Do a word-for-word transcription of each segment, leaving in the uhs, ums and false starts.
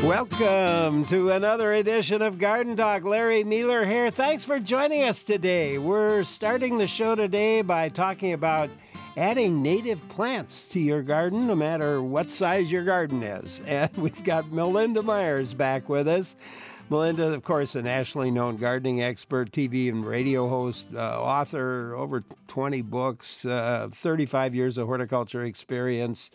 Welcome to another edition of Garden Talk. Larry Mueller here. Thanks for joining us today. We're starting the show today by talking about adding native plants to your garden, no matter what size your garden is. And we've got Melinda Myers back with us. Melinda, of course, a nationally known gardening expert, T V and radio host, uh, author, over twenty books, uh, thirty-five years of horticulture experience.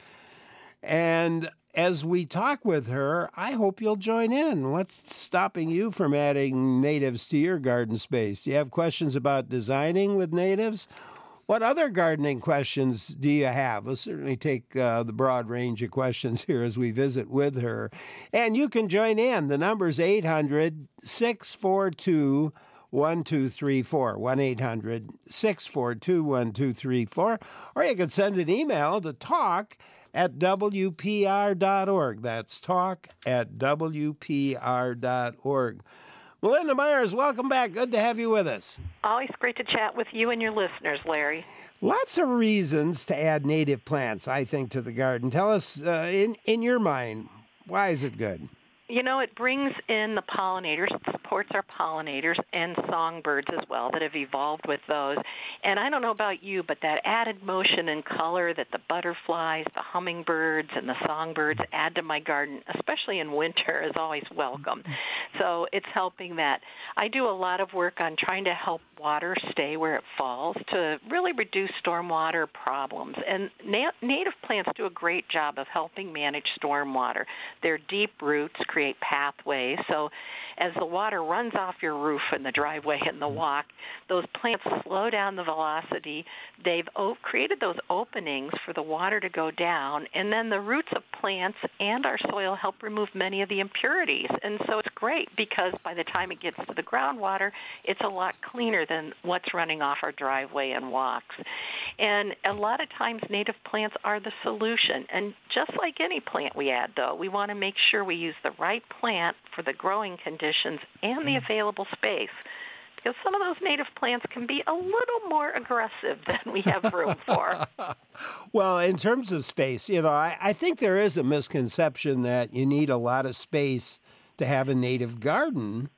And as we talk with her, I hope you'll join in. What's stopping you from adding natives to your garden space? Do you have questions about designing with natives? What other gardening questions do you have? We'll certainly take uh, the broad range of questions here as we visit with her. And you can join in. The number's eight hundred, six four two, one two three four, one eight hundred, six four two, one two three four. Or you can send an email to talk at W P R dot org. That's talk at W P R dot org. Melinda Myers, welcome back. Good to have you with us. Always great to chat with you and your listeners, Larry. Lots of reasons to add native plants, I think, to the garden. Tell us, uh, in, in your mind, why is it good? You know, it brings in the pollinators, it supports our pollinators and songbirds as well that have evolved with those. And I don't know about you, but that added motion and color that the butterflies, the hummingbirds, and the songbirds add to my garden, especially in winter, is always welcome. So it's helping that. I do a lot of work on trying to help water stay where it falls to really reduce stormwater problems. And na- native plants do a great job of helping manage stormwater. Their deep roots create pathways. So as the water runs off your roof and the driveway and the walk, those plants slow down the velocity. They've o- created those openings for the water to go down, and then the roots of plants and our soil help remove many of the impurities. And so it's great because by the time it gets to the groundwater, it's a lot cleaner than what's running off our driveway and walks. And a lot of times native plants are the solution. And just like any plant we add, though, we want to make sure we use the right plant for the growing conditions and the available space. Because some of those native plants can be a little more aggressive than we have room for. Well, in terms of space, you know, I, I think there is a misconception that you need a lot of space to have a native garden,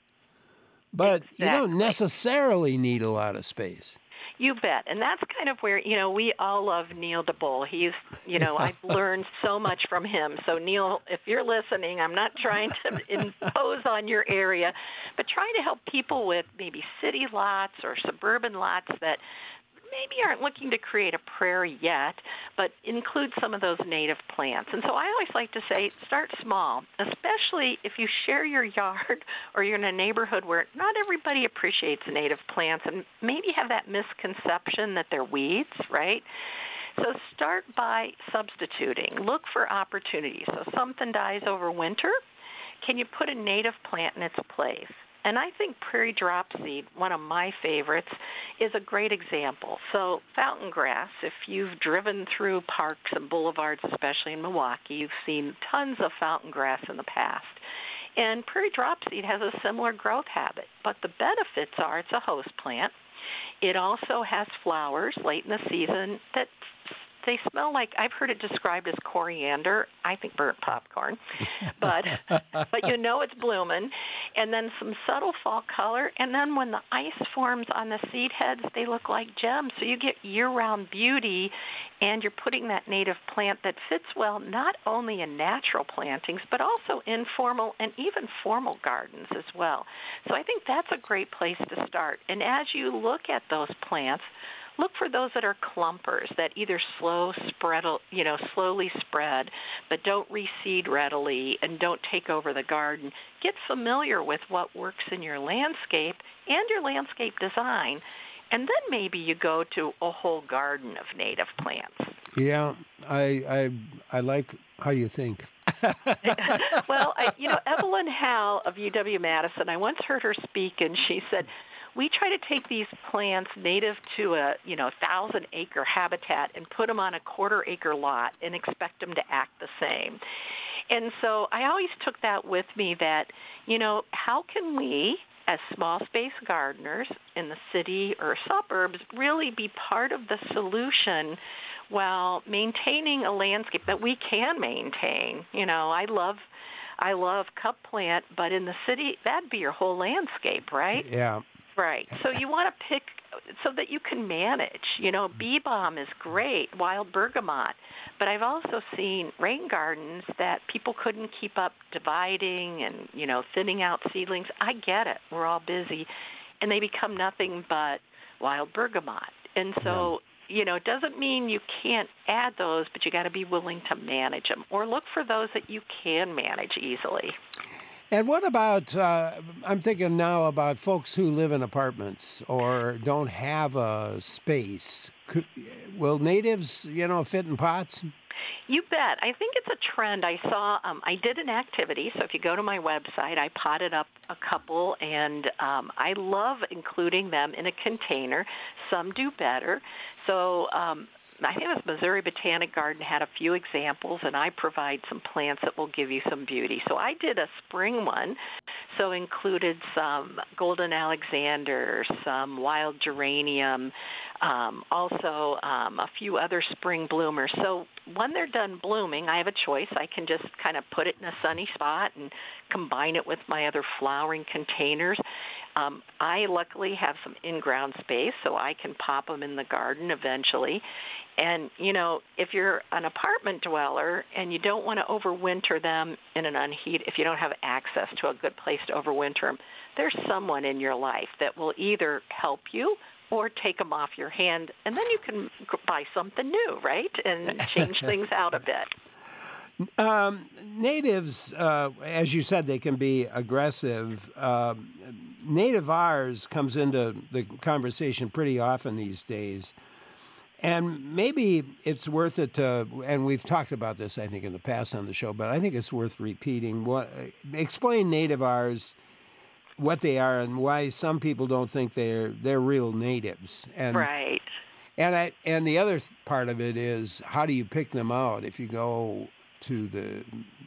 but exactly. You don't necessarily need a lot of space. You bet. And that's kind of where, you know, we all love Neil DeBoll. He's, you know, I've learned so much from him. So, Neil, if you're listening, I'm not trying to impose on your area, but trying to help people with maybe city lots or suburban lots that maybe aren't looking to create a prairie yet, but include some of those native plants. And so I always like to say, start small, especially if you share your yard or you're in a neighborhood where not everybody appreciates native plants and maybe have that misconception that they're weeds, right? So start by substituting. Look for opportunities. So something dies over winter, can you put a native plant in its place? And I think prairie dropseed, one of my favorites, is a great example. So fountain grass, if you've driven through parks and boulevards, especially in Milwaukee, you've seen tons of fountain grass in the past. And prairie dropseed has a similar growth habit, but the benefits are it's a host plant. It also has flowers late in the season that they smell like, I've heard it described as coriander. I think burnt popcorn. But but you know it's blooming. And then some subtle fall color. And then when the ice forms on the seed heads, they look like gems. So you get year-round beauty, and you're putting that native plant that fits well not only in natural plantings, but also informal and even formal gardens as well. So I think that's a great place to start. And as you look at those plants, look for those that are clumpers, that either slow spread, you know, slowly spread, but don't reseed readily and don't take over the garden. Get familiar with what works in your landscape and your landscape design, and then maybe you go to a whole garden of native plants. Yeah, I I I like how you think. Well, I, you know, Evelyn Howell of U W-Madison, I once heard her speak, and she said, we try to take these plants native to a, you know, thousand-acre habitat and put them on a quarter-acre lot and expect them to act the same. And so I always took that with me that, you know, how can we, as small-space gardeners in the city or suburbs, really be part of the solution while maintaining a landscape that we can maintain? You know, I love I love cup plant, but in the city, that'd be your whole landscape, right? Yeah. Right. So you want to pick so that you can manage. You know, bee balm is great, wild bergamot. But I've also seen rain gardens that people couldn't keep up dividing and, you know, thinning out seedlings. I get it. We're all busy. And they become nothing but wild bergamot. And so, yeah. you know, it doesn't mean you can't add those, but you got to be willing to manage them or look for those that you can manage easily. And what about, uh, I'm thinking now about folks who live in apartments or don't have a space. Could, will natives, you know, fit in pots? You bet. I think it's a trend. I saw, um, I did an activity, so if you go to my website, I potted up a couple, and um, I love including them in a container. Some do better. So um, I think it was Missouri Botanic Garden had a few examples, and I provide some plants that will give you some beauty. So I did a spring one, so included some golden Alexander, some wild geranium, um, also um, a few other spring bloomers. So when they're done blooming, I have a choice. I can just kind of put it in a sunny spot and combine it with my other flowering containers. Um, I luckily have some in-ground space, so I can pop them in the garden eventually. And, you know, if you're an apartment dweller and you don't want to overwinter them in an unheated, if you don't have access to a good place to overwinter them, there's someone in your life that will either help you or take them off your hand, and then you can buy something new, right, and change things out a bit. Um, natives, uh, as you said, they can be aggressive. Uh, nativars comes into the conversation pretty often these days. And maybe it's worth it to, and we've talked about this, I think, in the past on the show, but I think it's worth repeating. What, explain nativars, what they are, and why some people don't think they're they're real natives. And, right. And I, and the other part of it is, how do you pick them out if you go to the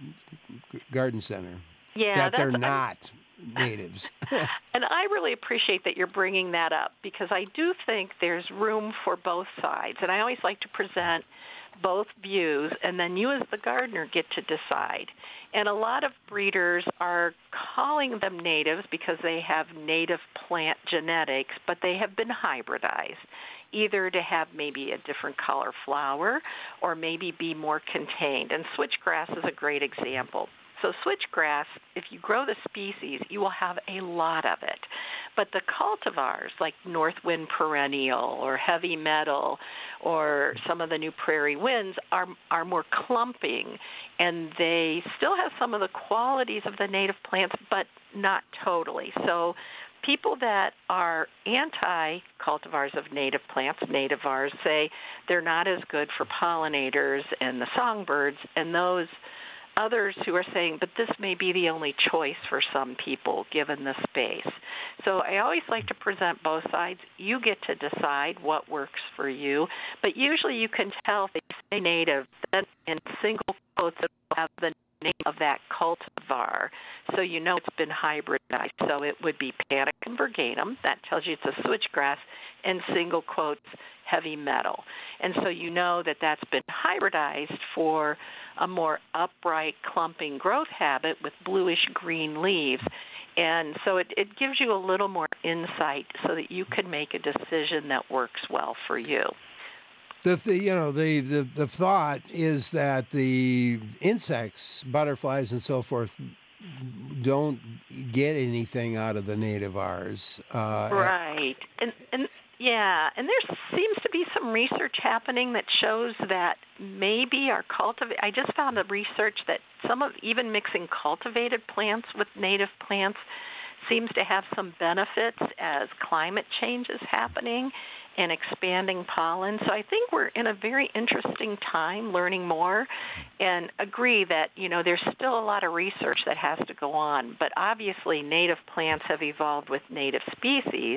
garden center? Yeah, that that's, they're not natives. And I really appreciate that you're bringing that up, because I do think there's room for both sides. And I always like to present both views, and then you as the gardener get to decide. And a lot of breeders are calling them natives because they have native plant genetics, but they have been hybridized, either to have maybe a different color flower or maybe be more contained. And switchgrass is a great example. So switchgrass, if you grow the species, you will have a lot of it. But the cultivars, like Northwind Perennial or Heavy Metal or some of the new Prairie Winds, are are more clumping, and they still have some of the qualities of the native plants, but not totally. So people that are anti-cultivars of native plants, nativars, say they're not as good for pollinators and the songbirds, and those others who are saying, but this may be the only choice for some people given the space. So I always like to present both sides. You get to decide what works for you, but usually you can tell if they say native, then in single quotes it will have the name of that cultivar, so you know it's been hybridized. So it would be Panicum virgatum, that tells you it's a switchgrass, and single quotes Heavy Metal. And so you know that that's been hybridized for a more upright clumping growth habit with bluish-green leaves. And so it, it gives you a little more insight so that you can make a decision that works well for you. The, the you know the, the the thought is that the insects, butterflies, and so forth, don't get anything out of the nativars. Uh, right, and and yeah, and there seems to be some research happening that shows that maybe our cultivate. I just found a research that some of even mixing cultivated plants with native plants seems to have some benefits as climate change is happening and expanding pollen. So I think we're in a very interesting time learning more, and agree that, you know, there's still a lot of research that has to go on. But obviously native plants have evolved with native species,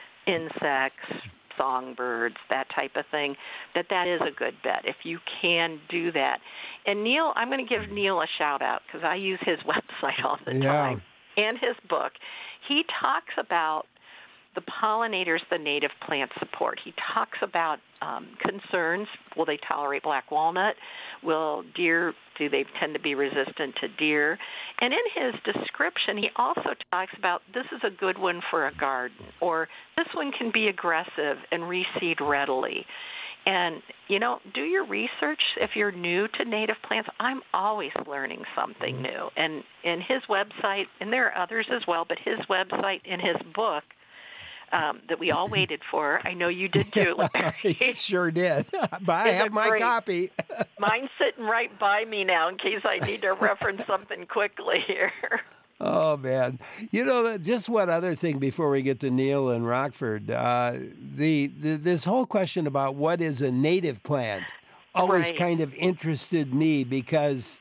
insects, songbirds, that type of thing, that that is a good bet if you can do that. And Neil, I'm going to give Neil a shout-out because I use his website all the yeah. time and his book. He talks about the pollinators the native plants support. He talks about um, concerns. Will they tolerate black walnut? Will deer, do they tend to be resistant to deer? And in his description, he also talks about this is a good one for a garden, or this one can be aggressive and reseed readily. And, you know, do your research if you're new to native plants. I'm always learning something new. And in his website, and there are others as well, but his website and his book um, that we all waited for, I know you did too. I sure did. But I have my great. copy. Mine's sitting right by me now in case I need to reference something quickly here. Oh, man. You know, just one other thing before we get to Neil and Rockford. Uh, the, the This whole question about what is a native plant always Right. kind of interested me because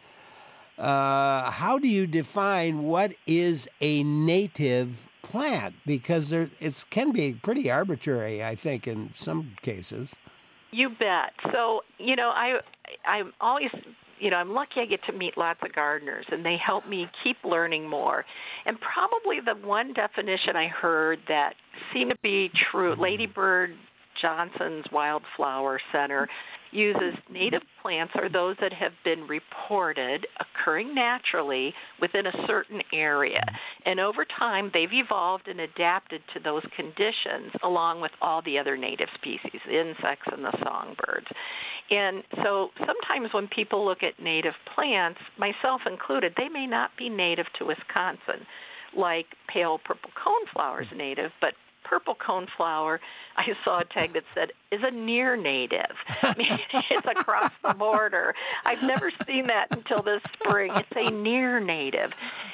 uh, how do you define what is a native plant? Because there, it can be pretty arbitrary, I think, in some cases. You bet. So, you know, I, I'm always... You know, I'm lucky I get to meet lots of gardeners, and they help me keep learning more. And probably the one definition I heard that seemed to be true, Lady Bird Johnson's Wildflower Center uses native plants are those that have been reported occurring naturally within a certain area. And over time, they've evolved and adapted to those conditions along with all the other native species, the insects and the songbirds. And so sometimes when people look at native plants, myself included, they may not be native to Wisconsin, like pale purple coneflower is native, but purple coneflower, I saw a tag that said, is a near native. I mean, it's across the border. I've never seen that until this spring. It's a near native.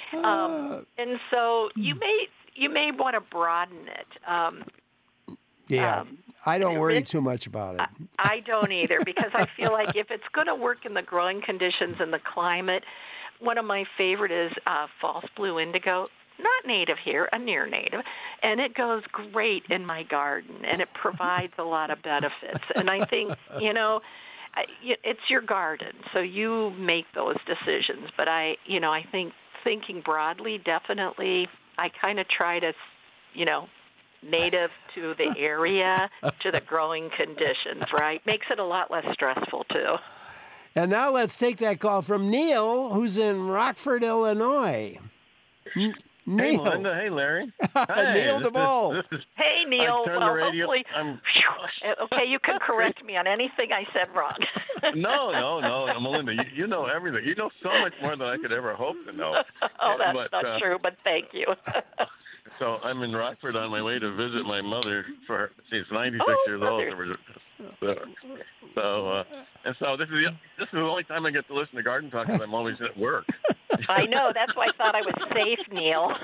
Um, and so you may you may want to broaden it. Um, yeah, um, I don't worry too much about it. I, I don't either, because I feel like if it's going to work in the growing conditions and the climate, one of my favorite is uh, false blue indigo. Not native here, a near native, and it goes great in my garden, and it provides a lot of benefits. And I think, you know, it's your garden, so you make those decisions. But I, you know, I think thinking broadly, definitely, I kind of try to, you know, native to the area, to the growing conditions, right? Makes it a lot less stressful, too. And now let's take that call from Neil, who's in Rockford, Illinois. N- Hey, Neil. Linda. Hey, Larry. Hi, Neil this DeBoll. Is, this is, Hey, Neil. I turned Well, the radio. hopefully, I'm, okay, you can correct me on anything I said wrong. no, no, no, Melinda. You, you know everything. You know so much more than I could ever hope to know. Oh, that's but, not uh, true, but thank you. So I'm in Rockford on my way to visit my mother. For she's ninety-six Oh, years mother. old. So, so uh, and so this is the, this is the only time I get to listen to Garden Talk because I'm always at work. I know. That's why I thought I was safe, Neil.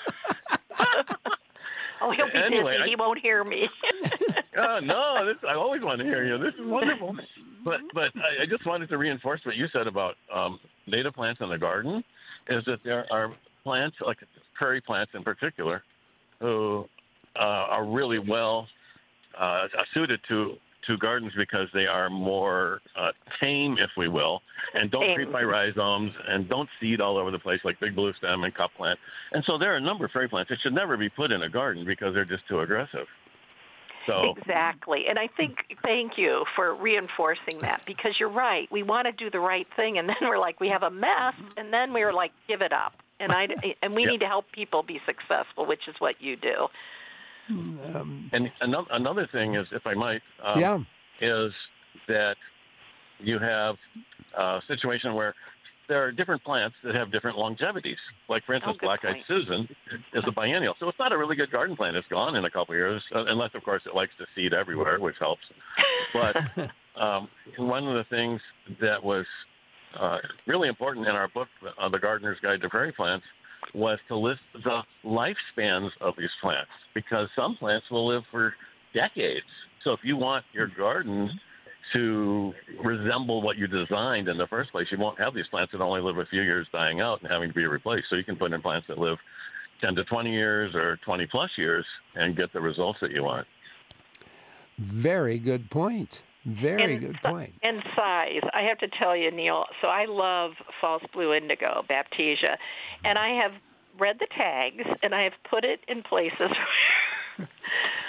Oh, he'll be Anyway, busy. I- He won't hear me. Oh, no, this, I always want to hear you. This is wonderful. But but I, I just wanted to reinforce what you said about um, native plants in the garden, is that there are plants, like prairie plants in particular, who uh, are really well uh, suited to, to gardens because they are more uh, tame, if we will, and don't Tame. creep by rhizomes and don't seed all over the place like big blue stem and cup plant. And so there are a number of prairie plants that should never be put in a garden because they're just too aggressive. So, Exactly. And I think, thank you for reinforcing that, because you're right. We want to do the right thing, and then we're like, we have a mess, and then we're like, give it up. And I and we Yeah. need to help people be successful, which is what you do. Um, and another, another thing is, if I might, um, yeah. is that you have a situation where there are different plants that have different longevities. Like, for instance, Oh, good black-eyed point. Susan is a biennial. So it's not a really good garden plant. It's gone in a couple of years, uh, unless, of course, it likes to seed everywhere, which helps. But um, one of the things that was uh, really important in our book, uh, The Gardener's Guide to Prairie Plants, was to list the lifespans of these plants, because some plants will live for decades. So if you want your garden to resemble what you designed in the first place, you won't have these plants that only live a few years dying out and having to be replaced. So you can put in plants that live ten to twenty years or twenty plus years and get the results that you want. Very good point. Very and, good si- point. And size. I have to tell you, Neil, so I love false blue indigo, Baptisia, and I have read the tags, and I have put it in places where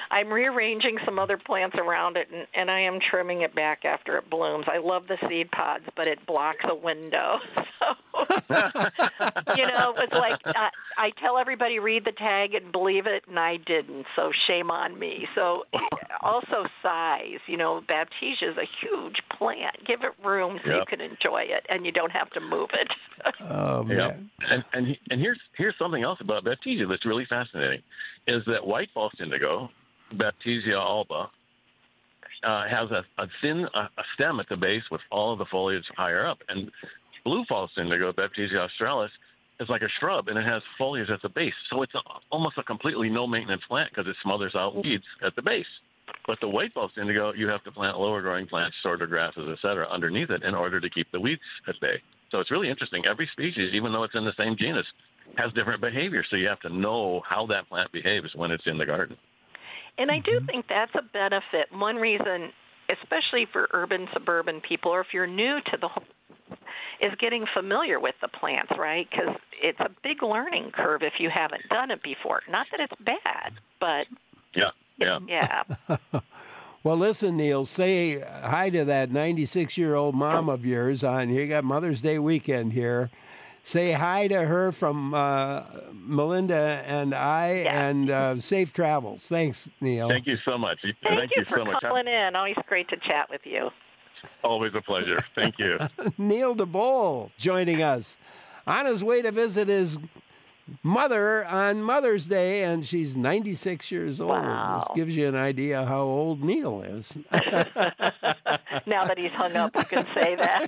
I'm rearranging some other plants around it, and, and I am trimming it back after it blooms. I love the seed pods, but it blocks a window. So, you know, it's like I, I tell everybody read the tag and believe it, and I didn't. So shame on me. So also size. You know, Baptisia is a huge plant. Give it room so yep. you can enjoy it, and you don't have to move it. Oh man! Yep. And and and here's here's something else about Baptisia that's really fascinating, is that white false indigo, Baptisia alba, uh, has a, a thin a, a stem at the base with all of the foliage higher up, and blue false indigo, Baptisia australis, is like a shrub, and it has foliage at the base. So it's a, almost a completely no-maintenance plant because it smothers out weeds at the base. But the white false indigo, you have to plant lower-growing plants, sorter grasses, et cetera, underneath it in order to keep the weeds at bay. So it's really interesting. Every species, even though it's in the same genus, has different behavior. So you have to know how that plant behaves when it's in the garden. And I do think that's a benefit. One reason, especially for urban, suburban people, or if you're new to the whole, is getting familiar with the plants, right? Because it's a big learning curve if you haven't done it before. Not that it's bad, but yeah, yeah, yeah. Well, listen, Neil, say hi to that ninety-six-year-old mom of yours on here. You got Mother's Day weekend here. Say hi to her from uh, Melinda and I, yeah. and uh, safe travels. Thanks, Neil. Thank you so much. Thank, Thank you, you for so much. calling in. Always great to chat with you. Always a pleasure. Thank you. Neil DeBoll joining us on his way to visit his mother on Mother's Day, and she's ninety-six years old, wow. which gives you an idea how old Neil is. Now that he's hung up, you can say that.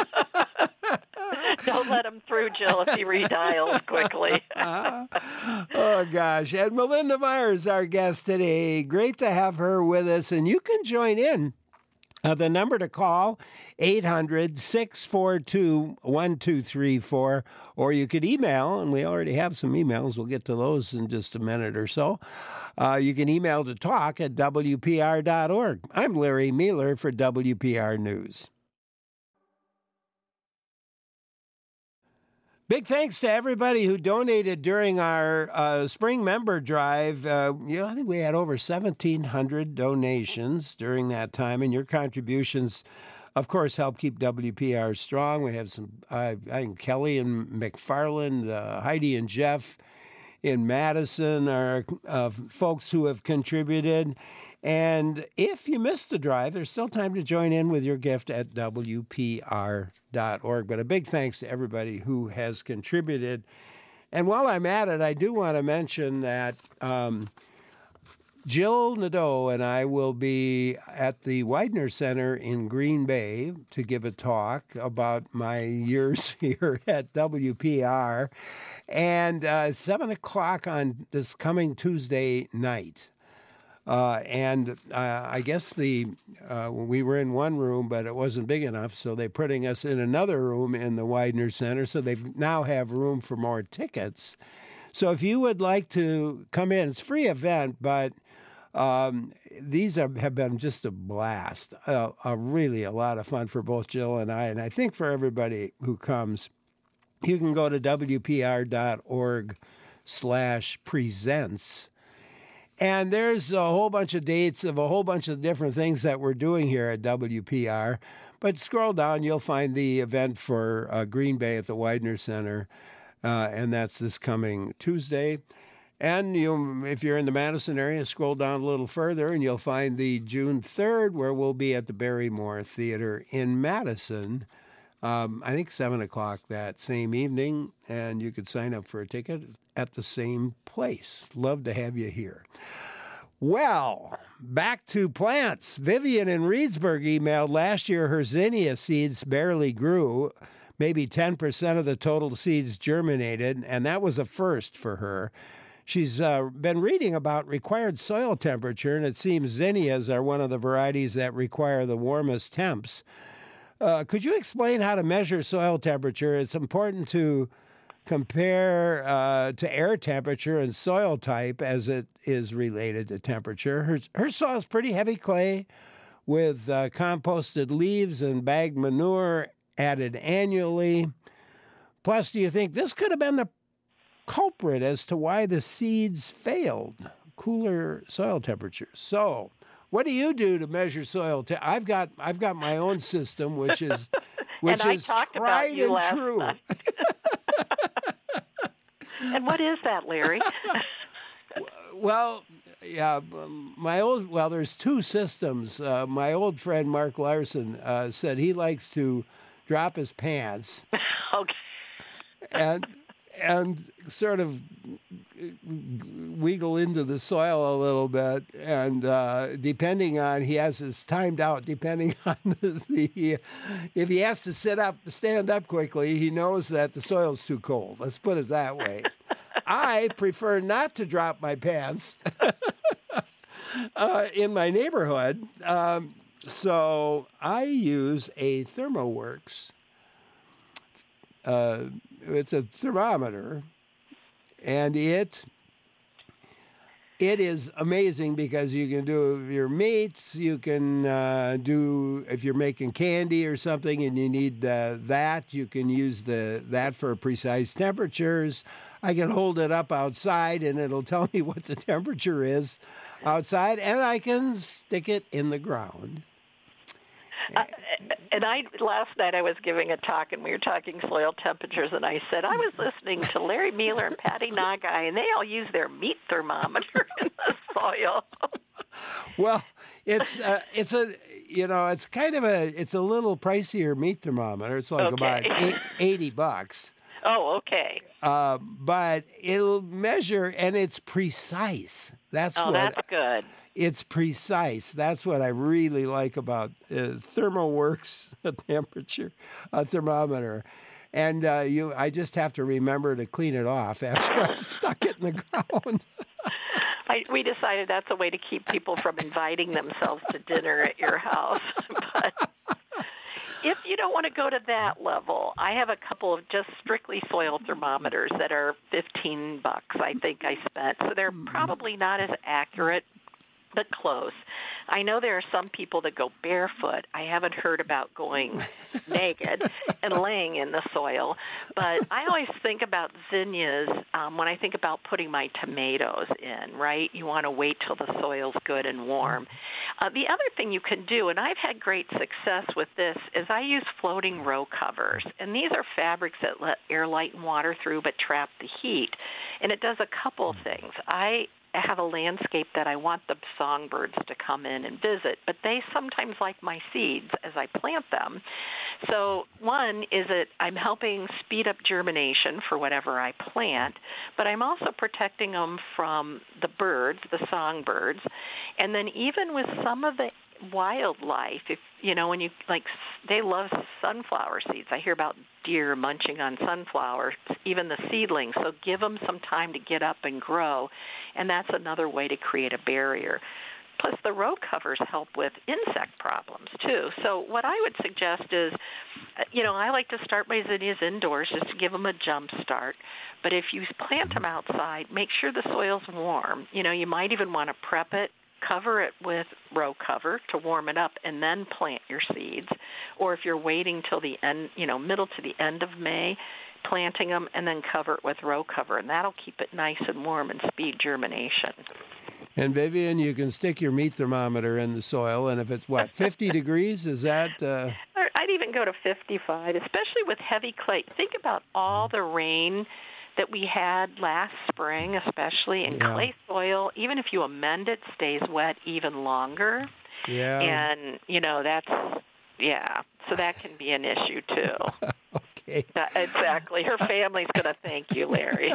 Don't let him through, Jill, if he redials quickly. uh, oh, gosh. And Melinda Myers, our guest today. Great to have her with us, and you can join in. Uh, the number to call, eight hundred, six four two, one two three four, or you could email, and we already have some emails. We'll get to those in just a minute or so. Uh, you can email to talk at W P R dot org. I'm Larry Mueller for W P R News. Big thanks to everybody who donated during our uh, spring member drive. Uh, you know, I think we had over seventeen hundred donations during that time, and your contributions, of course, help keep W P R strong. We have some, uh, I think Kelly and McFarland, uh, Heidi and Jeff in Madison are uh, folks who have contributed. And if you missed the drive, there's still time to join in with your gift at W P R dot org. But a big thanks to everybody who has contributed. And while I'm at it, I do want to mention that um, Jill Nadeau and I will be at the Widener Center in Green Bay to give a talk about my years here at W P R. And uh, seven o'clock on this coming Tuesday night. Uh, and uh, I guess the uh, we were in one room, but it wasn't big enough, so they're putting us in another room in the Widener Center. So they now have room for more tickets. So if you would like to come in, it's a free event, but um, these are, have been just a blast, uh, uh, really a lot of fun for both Jill and I, and I think for everybody who comes. You can go to W P R dot org slash presents. And there's a whole bunch of dates of a whole bunch of different things that we're doing here at W P R. But scroll down, you'll find the event for uh, Green Bay at the Widener Center, uh, and that's this coming Tuesday. And you, if you're in the Madison area, scroll down a little further, and you'll find the June third, where we'll be at the Barrymore Theater in Madison. Um, I think seven o'clock that same evening, and you could sign up for a ticket at the same place. Love to have you here. Well, back to plants. Vivian in Reedsburg emailed last year her zinnia seeds barely grew. Maybe ten percent of the total seeds germinated, and that was a first for her. She's uh, been reading about required soil temperature, and it seems zinnias are one of the varieties that require the warmest temps. Uh, could you explain how to measure soil temperature? It's important to compare uh, to air temperature and soil type as it is related to temperature. Her, her soil is pretty heavy clay with uh, composted leaves and bagged manure added annually. Plus, do you think this could have been the culprit as to why the seeds failed? cooler soil temperatures. So, what do you do to measure soil? Te- I've got I've got my own system, which is which and is I talked tried about you and last true. night. And what is that, Larry? Well, yeah, um, my old well, there's two systems. Uh, my old friend Mark Larson uh, said he likes to drop his pants Okay. and and sort of wiggle into the soil a little bit, and uh, depending on he has his timed out. Depending on the, the if he has to sit up, stand up quickly, he knows that the soil's too cold. Let's put it that way. I prefer not to drop my pants uh, in my neighborhood, um, so I use a ThermoWorks. Uh, it's a thermometer, and it it is amazing because you can do your meats. You can uh, do if you're making candy or something, and you need uh, that. You can use the that for precise temperatures. I can hold it up outside, and it'll tell me what the temperature is outside, and I can stick it in the ground. Uh, and I last night I was giving a talk, and we were talking soil temperatures, and I said I was listening to Larry Mealer and Patty Nagai, and they all use their meat thermometer in the soil. Well, it's uh, it's a you know it's kind of a it's a little pricier meat thermometer. It's like Okay. about eight, eighty bucks. Oh, okay. Uh, but it'll measure, and it's precise. That's Oh, what that's good. It's precise. That's what I really like about uh, ThermoWorks temperature uh, thermometer. And uh, you, I just have to remember to clean it off after I've stuck it in the ground. I, we decided that's a way to keep people from inviting themselves to dinner at your house. But if you don't want to go to that level, I have a couple of just strictly soil thermometers that are fifteen bucks, I think I spent. So they're probably not as accurate, but close. I know there are some people that go barefoot. I haven't heard about going naked and laying in the soil, but I always think about zinnias um, when I think about putting my tomatoes in, right? You want to wait till the soil's good and warm. Uh, the other thing you can do, and I've had great success with this, is I use floating row covers, and these are fabrics that let air, light, and water through but trap the heat, and it does a couple of things. I have a landscape that I want the songbirds to come in and visit, but they sometimes like my seeds as I plant them. So one is that I'm helping speed up germination for whatever I plant, but I'm also protecting them from the birds, the songbirds, and then even with some of the wildlife, if you know, when you like, they love sunflower seeds. I hear about deer munching on sunflowers, even the seedlings. So give them some time to get up and grow, and that's another way to create a barrier. Plus, the row covers help with insect problems, too. So what I would suggest is, you know, I like to start my zinnias indoors just to give them a jump start. But if you plant them outside, make sure the soil's warm. You know, you might even want to prep it, cover it with row cover to warm it up, and then plant your seeds. Or if you're waiting till the end, you know, middle to the end of May, planting them and then cover it with row cover, and that'll keep it nice and warm and speed germination. And Vivian, you can stick your meat thermometer in the soil, and if it's, what, fifty degrees, is that... Uh... I'd even go to fifty-five, especially with heavy clay. Think about all the rain that we had last spring, especially in Yeah. clay soil. Even if you amend it, stays wet even longer. Yeah. And, you know, that's, yeah, so that can be an issue, too. Okay. Uh, exactly. Her family's going to thank you, Larry.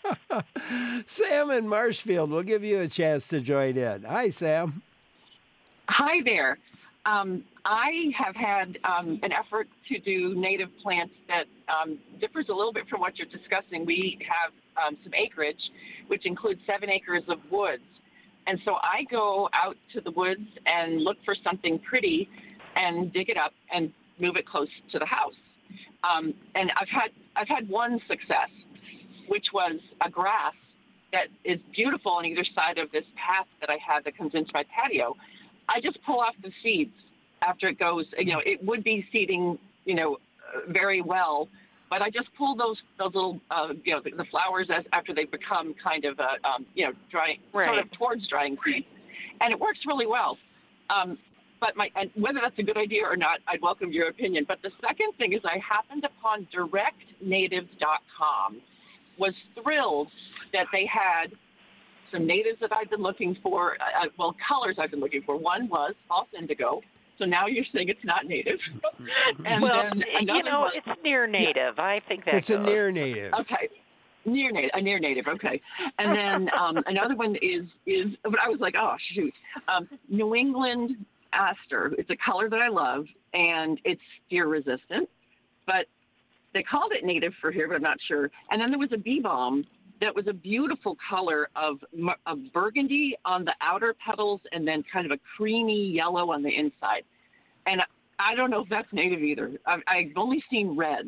Sam in Marshfield, we'll give you a chance to join in. Hi, Sam. Hi there. Um, I have had um, an effort to do native plants that um, differs a little bit from what you're discussing. We have um, some acreage, which includes seven acres of woods. And so I go out to the woods and look for something pretty and dig it up and move it close to the house. Um, and I've had I've had one success, which was a grass that is beautiful on either side of this path that I have that comes into my patio. I just pull off the seeds after it goes. You know, it would be seeding, you know, very well but I just pull those those little, uh, you know, the, the flowers as after they become kind of, uh, um, you know, drying, Right. sort of towards drying seed, and it works really well. Um, but my and whether that's a good idea or not, I'd welcome your opinion. But the second thing is, I happened upon direct natives dot com, was thrilled that they had some natives that I've been looking for, uh, well, colors I've been looking for. One was false indigo. So now you're saying it's not native. And well, then you another know, one, it's near native. I think that's It's a near native. okay, near native, a near native. Okay, and then um, another one is is. But I was like, oh shoot, um, New England aster. It's a color that I love, and it's fear resistant. But they called it native for here, but I'm not sure. And then there was a bee balm that was a beautiful color of, of burgundy on the outer petals and then kind of a creamy yellow on the inside. And I don't know if that's native either. I've, I've only seen red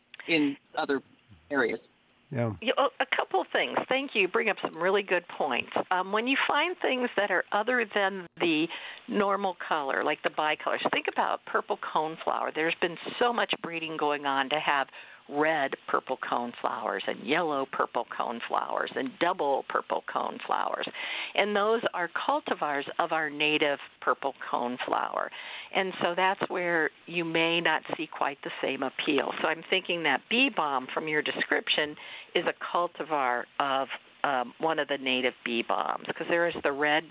in other areas. Yeah. You know, a couple of things. Thank you. You bring up some really good points. Um, when you find things that are other than the normal color, like the bicolors, think about purple coneflower. There's been so much breeding going on to have red purple coneflowers and yellow purple coneflowers and double purple coneflowers. And those are cultivars of our native purple coneflower. And so that's where you may not see quite the same appeal. So I'm thinking that bee balm from your description is a cultivar of um, one of the native bee balms, because there is the red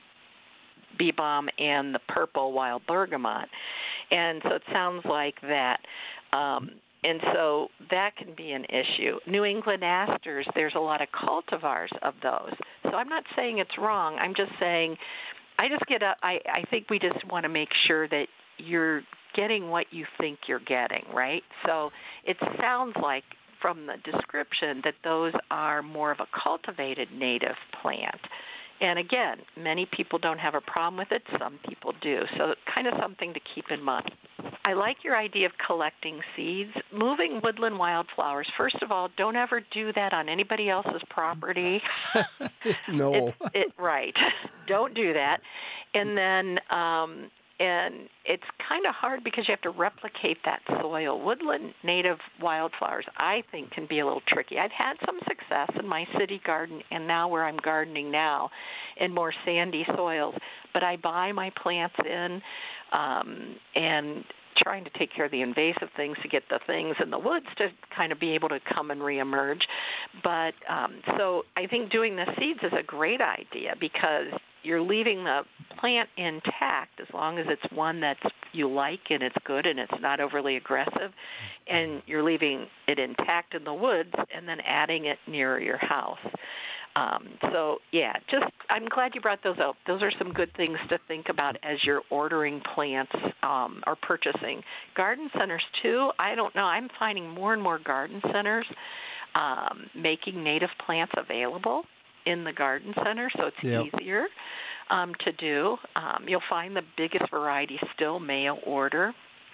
bee balm and the purple wild bergamot. And so it sounds like that. Um, And so that can be an issue. New England asters, there's a lot of cultivars of those. So I'm not saying it's wrong. I'm just saying I just get a, I, I think we just want to make sure that you're getting what you think you're getting, right? So it sounds like from the description that those are more of a cultivated native plant. And again, many people don't have a problem with it. Some people do. So kind of something to keep in mind. I like your idea of collecting seeds. Moving woodland wildflowers, first of all, don't ever do that on anybody else's property. No. It, it, right. Don't do that. And then um, and it's kind of hard because you have to replicate that soil. Woodland native wildflowers, I think, can be a little tricky. I've had some success in my city garden and now where I'm gardening now in more sandy soils, but I buy my plants in um, and trying to take care of the invasive things to get the things in the woods to kind of be able to come and reemerge. But um, so I think doing the seeds is a great idea because you're leaving the plant intact as long as it's one that you like and it's good and it's not overly aggressive, and you're leaving it intact in the woods and then adding it near your house. Um, so, yeah, just I'm glad you brought those up. Those are some good things to think about as you're ordering plants um, or purchasing. Garden centers, too, I don't know. I'm finding more and more garden centers um, making native plants available in the garden center, so it's yep. easier um, to do. Um, you'll find the biggest variety still mail order.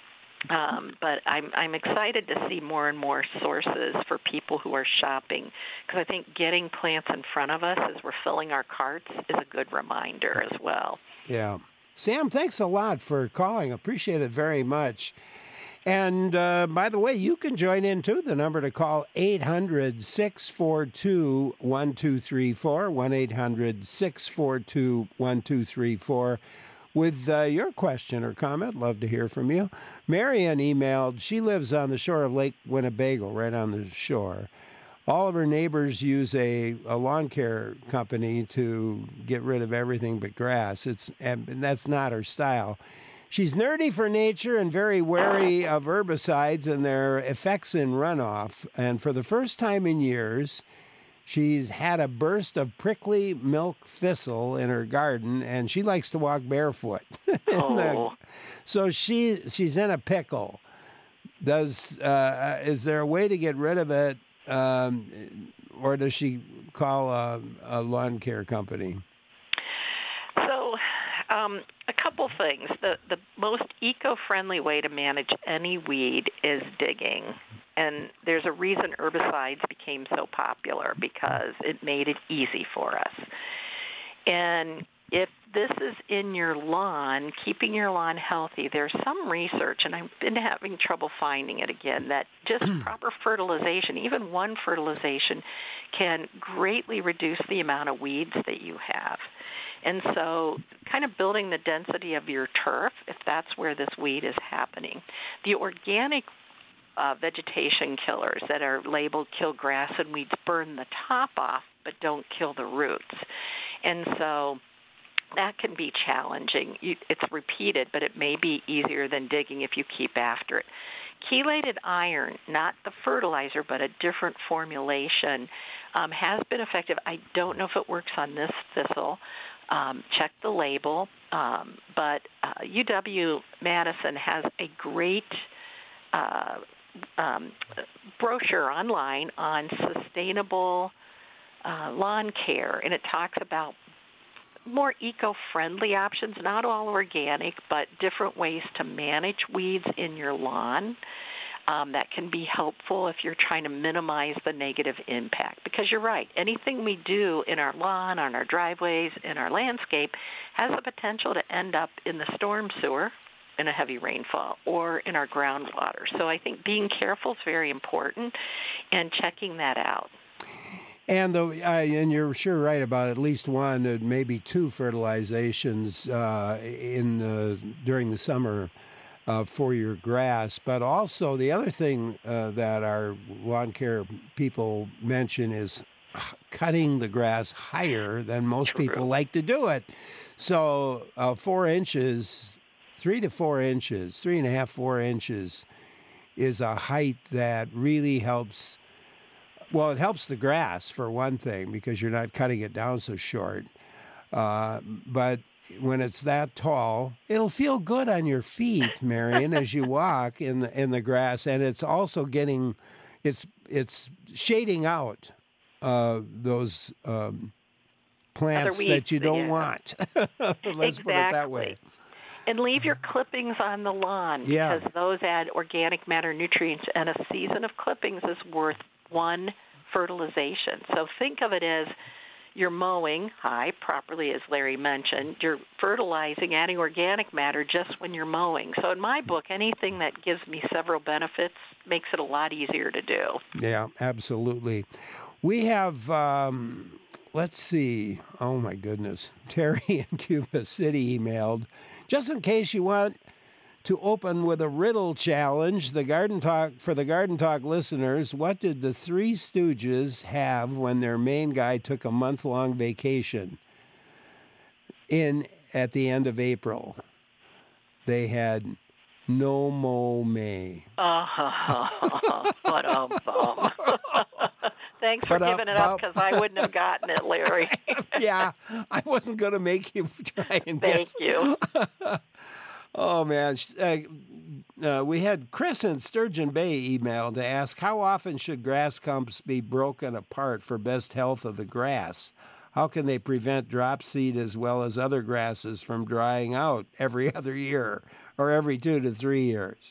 Um, but I'm I'm excited to see more and more sources for people who are shopping, because I think getting plants in front of us as we're filling our carts is a good reminder as well. Yeah. Sam, thanks a lot for calling. Appreciate it very much. And uh, by the way, you can join in too. The number to call, eight hundred, six four two, one two three four, one eight hundred, six four two, one two three four. With uh, your question or comment, love to hear from you. Marian emailed, she lives on the shore of Lake Winnebago, right on the shore. All of her neighbors use a, a lawn care company to get rid of everything but grass. It's and that's not her style. She's nerdy for nature and very wary of herbicides and their effects in runoff. And for the first time in years, she's had a burst of prickly milk thistle in her garden, and she likes to walk barefoot. Oh. the, so she she's in a pickle. Does uh, is there a way to get rid of it, um, or does she call a, a lawn care company? So um, a couple things. The, the most eco-friendly way to manage any weed is digging. And there's a reason herbicides became so popular, because it made it easy for us. And if this is in your lawn, keeping your lawn healthy, there's some research, and I've been having trouble finding it again, that just proper fertilization, even one fertilization, can greatly reduce the amount of weeds that you have. And so kind of building the density of your turf, if that's where this weed is happening. The organic uh, vegetation killers that are labeled kill grass and weeds burn the top off but don't kill the roots. And so that can be challenging. It's repeated, but it may be easier than digging if you keep after it. Chelated iron, not the fertilizer, but a different formulation, um, has been effective. I don't know if it works on this thistle. Um, check the label. Um, but uh, U W-Madison has a great uh, um, brochure online on sustainable uh, lawn care, and it talks about more eco-friendly options, not all organic, but different ways to manage weeds in your lawn. Um, that can be helpful if you're trying to minimize the negative impact. Because you're right, anything we do in our lawn, on our driveways, in our landscape, has the potential to end up in the storm sewer in a heavy rainfall or in our groundwater. So I think being careful is very important and checking that out. And the uh, and you're sure right about at least one, uh, maybe two fertilizations uh, in uh, during the summer uh, for your grass. But also the other thing uh, that our lawn care people mention is cutting the grass higher than most True. people like to do it. So uh, four inches, three to four inches, three and a half, four inches is a height that really helps. Well, it helps the grass, for one thing, because you're not cutting it down so short. Uh, but when it's that tall, it'll feel good on your feet, Marion, as you walk in the, in the grass. And it's also getting, it's it's shading out uh, those um, plants that you don't yeah. want. Let's exactly. put it that way. And leave your clippings on the lawn, yeah. because those add organic matter, nutrients, and a season of clippings is worth one fertilization. So think of it as you're mowing, hi, properly as Larry mentioned, you're fertilizing, adding organic matter just when you're mowing. So in my book, anything that gives me several benefits makes it a lot easier to do. Yeah, absolutely. We have, um, let's see, oh my goodness, Terry in Cuba City emailed, just in case you want to open with a riddle challenge, the Garden Talk for the Garden Talk listeners, what did the Three Stooges have when their main guy took a month-long vacation in at the end of April? They had no mo may. Oh, but um, bum. Thanks for giving it up, because I wouldn't have gotten it, Larry. Yeah, I wasn't going to make you try and Thank guess. you. Oh, man. Uh, uh, we had Chris in Sturgeon Bay email to ask, how often should grass clumps be broken apart for best health of the grass? How can they prevent drop seed as well as other grasses from drying out every other year or every two to three years?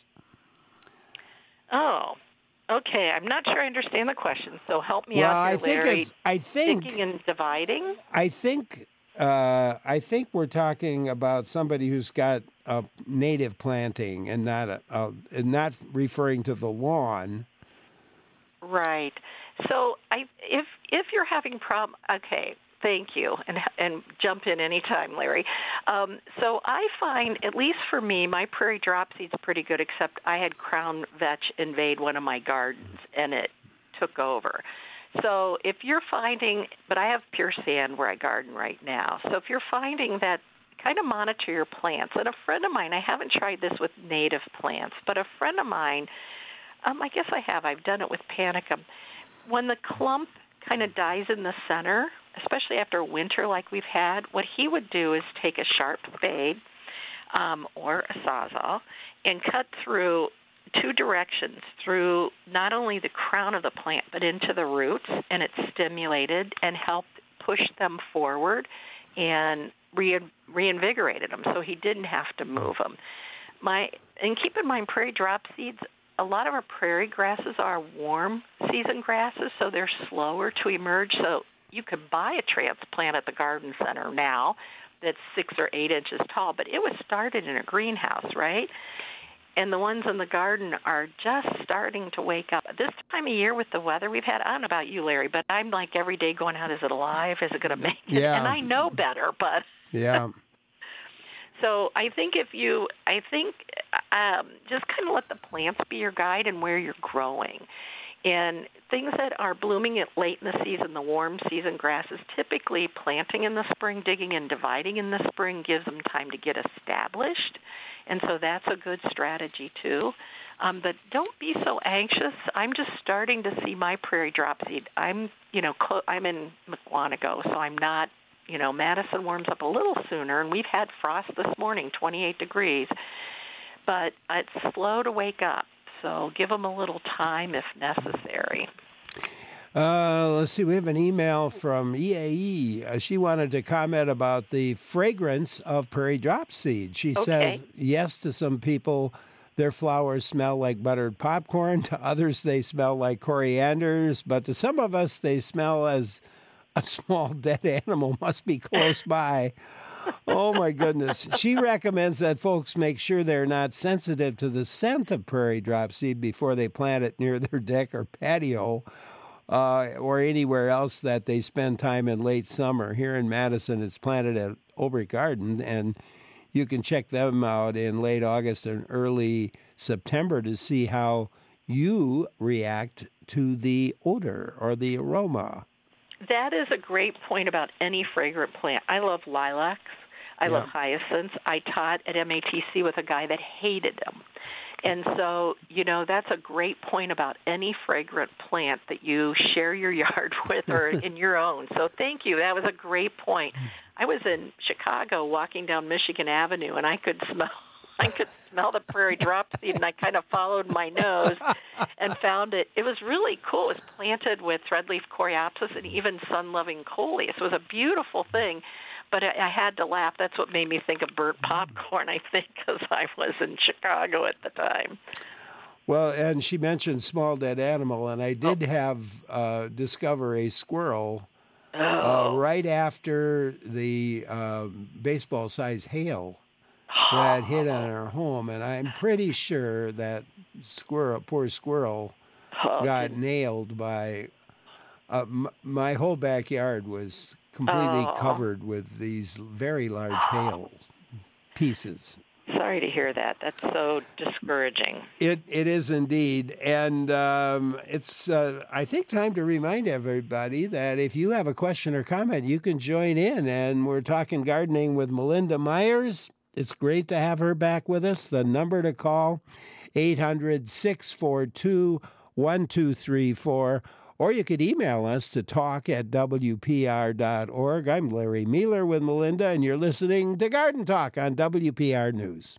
Oh, okay. I'm not sure I understand the question, so help me well, out here, I think Larry. It's, I think, Sticking and dividing? I think... Uh, I think we're talking about somebody who's got a native planting and not a, a, and not referring to the lawn. Right. So, I if if you're having problem, okay, thank you, and and jump in anytime, Larry. Um, so I find, at least for me, my prairie drop seed's pretty good. Except I had crown vetch invade one of my gardens, and it took over. So if you're finding, but I have pure sand where I garden right now. So if you're finding that, kind of monitor your plants. And a friend of mine, I haven't tried this with native plants, but a friend of mine, um, I guess I have. I've done it with panicum. When the clump kind of dies in the center, especially after winter like we've had, what he would do is take a sharp spade um, or a sawzall and cut through two directions, through not only the crown of the plant but into the roots, and it stimulated and helped push them forward and re- reinvigorated them, so he didn't have to move them. My and keep in mind, prairie drop seeds, a lot of our prairie grasses are warm season grasses, so they're slower to emerge. So you could buy a transplant at the garden center now, that's six or eight inches tall, but it was started in a greenhouse, right? And the ones in the garden are just starting to wake up. This time of year with the weather we've had, I don't know about you, Larry, but I'm like every day going out, is it alive? Is it going to make it? Yeah. And I know better, but... Yeah. So I think if you, I think um, just kind of let the plants be your guide and where you're growing. And things that are blooming at late in the season, the warm season grasses, typically planting in the spring, digging and dividing in the spring gives them time to get established. And so that's a good strategy, too. Um, but don't be so anxious. I'm just starting to see my prairie dropseed. I'm, you know, clo- I'm in McWanago, so I'm not, you know, Madison warms up a little sooner, and we've had frost this morning, twenty-eight degrees. But it's slow to wake up, so give them a little time if necessary. Uh, let's see. We have an email from E A E. Uh, she wanted to comment about the fragrance of prairie dropseed. She Okay. says yes to some people. Their flowers smell like buttered popcorn. To others, they smell like corianders. But to some of us, they smell as a small dead animal must be close by. Oh, my goodness. She recommends that folks make sure they're not sensitive to the scent of prairie dropseed before they plant it near their deck or patio uh, or anywhere else that they spend time in late summer. Here in Madison, it's planted at Olbrich Garden, and you can check them out in late August and early September to see how you react to the odor or the aroma. That is a great point about any fragrant plant. I love lilacs. I Yeah. love hyacinths. I taught at M A T C with a guy that hated them. And so, you know, that's a great point about any fragrant plant that you share your yard with or in your own. So thank you. That was a great point. I was in Chicago walking down Michigan Avenue, and I could smell I could smell the prairie dropseed, and I kind of followed my nose and found it. It was really cool. It was planted with threadleaf coreopsis and even sun-loving coleus. It was a beautiful thing, but I, I had to laugh. That's what made me think of burnt popcorn, I think, because I was in Chicago at the time. Well, and she mentioned small dead animal, and I did oh. have uh, discover a squirrel oh. uh, right after the uh, baseball-sized hail that hit on our home, and I'm pretty sure that squirrel, poor squirrel, oh, got goodness. nailed by. Uh, m- my whole backyard was completely oh. covered with these very large hail pieces. Sorry to hear that. That's so discouraging. It it is indeed, and um, it's uh, I think time to remind everybody that if you have a question or comment, you can join in. And we're talking gardening with Melinda Myers. It's great to have her back with us. The number to call, eight hundred, six four two, one two three four. Or you could email us to talk at W P R dot org. I'm Larry Mealer with Melinda, and you're listening to Garden Talk on W P R News.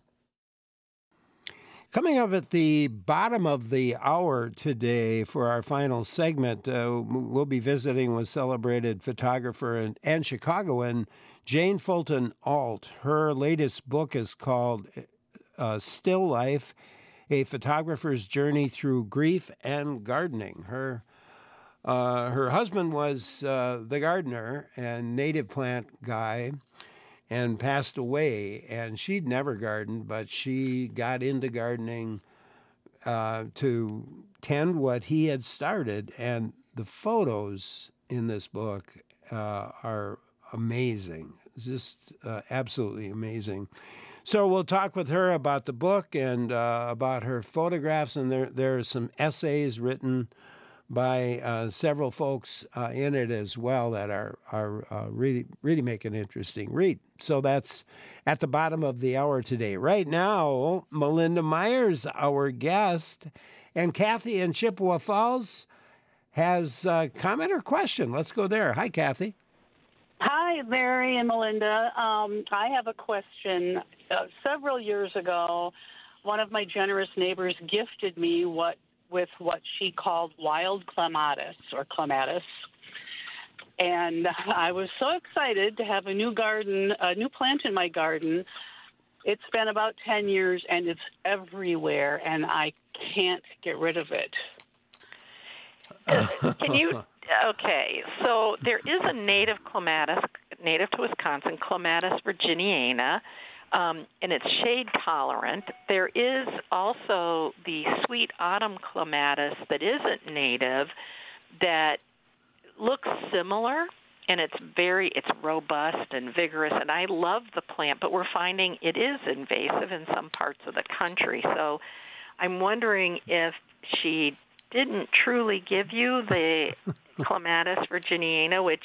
Coming up at the bottom of the hour today for our final segment, uh, we'll be visiting with celebrated photographer and, and Chicagoan Jane Fulton Alt. Her latest book is called uh, Still Life, A Photographer's Journey Through Grief and Gardening. Her uh, her husband was uh, the gardener and native plant guy and passed away, and she'd never gardened, but she got into gardening uh, to tend what he had started, and the photos in this book uh, are amazing, just uh, absolutely amazing. So we'll talk with her about the book and uh, about her photographs, and there there are some essays written by uh, several folks uh, in it as well that are are uh, really really make an interesting read. So that's at the bottom of the hour today. Right now, Melinda Myers, our guest, and Kathy in Chippewa Falls has a comment or question. Let's go there. Hi, Kathy. Hi, Larry and Melinda. Um, I have a question. Uh, several years ago, one of my generous neighbors gifted me what with what she called wild clematis or clematis. And I was so excited to have a new garden, a new plant in my garden. It's been about ten years, and it's everywhere, and I can't get rid of it. Can you... Okay, so there is a native clematis native to Wisconsin, Clematis virginiana, um, and it's shade tolerant. There is also the sweet autumn clematis that isn't native that looks similar, and it's very, it's robust and vigorous, and I love the plant, but we're finding it is invasive in some parts of the country. So I'm wondering if she didn't truly give you the Clematis virginiana, which,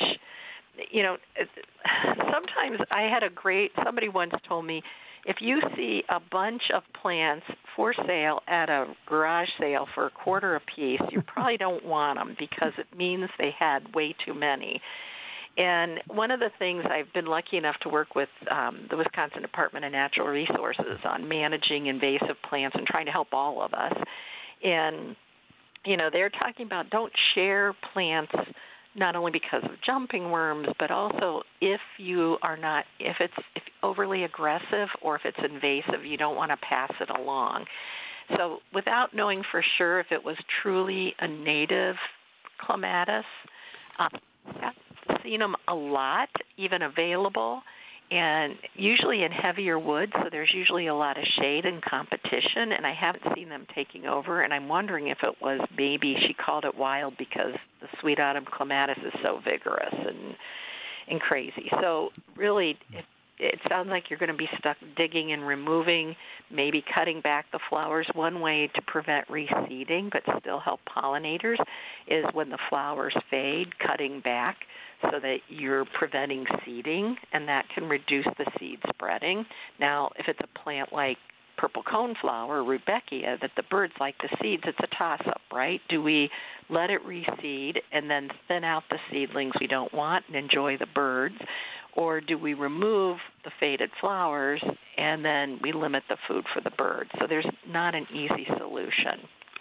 you know, sometimes I had a great, somebody once told me, if you see a bunch of plants for sale at a garage sale for a quarter a piece, you probably don't want them because it means they had way too many. And one of the things I've been lucky enough to work with um, the Wisconsin Department of Natural Resources on managing invasive plants and trying to help all of us. And, you know, they're talking about don't share plants not only because of jumping worms, but also if you are not, if it's if overly aggressive or if it's invasive, you don't want to pass it along. So without knowing for sure if it was truly a native clematis, um, I've seen them a lot, even available, and usually in heavier wood, so there's usually a lot of shade and competition, and I haven't seen them taking over, and I'm wondering if it was maybe she called it wild because the sweet autumn clematis is so vigorous and and crazy. So really, it, it sounds like you're going to be stuck digging and removing, maybe cutting back the flowers. One way to prevent reseeding but still help pollinators is when the flowers fade, cutting back so that you're preventing seeding, and that can reduce the seed spreading. Now, if it's a plant like purple coneflower, Rudbeckia, that the birds like the seeds, it's a toss-up, right? Do we let it reseed and then thin out the seedlings we don't want and enjoy the birds, or do we remove the faded flowers and then we limit the food for the birds? So there's not an easy solution.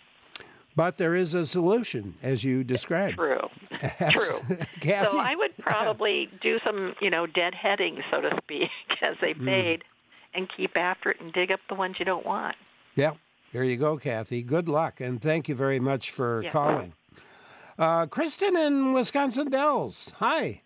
But there is a solution, as you described. True, true. Kathy? So I would probably do some, you know, deadheading, so to speak, as they fade, mm. and keep after it and dig up the ones you don't want. Yeah, there you go, Kathy. Good luck, and thank you very much for yeah. calling. Uh, Kristen in Wisconsin Dells, hi.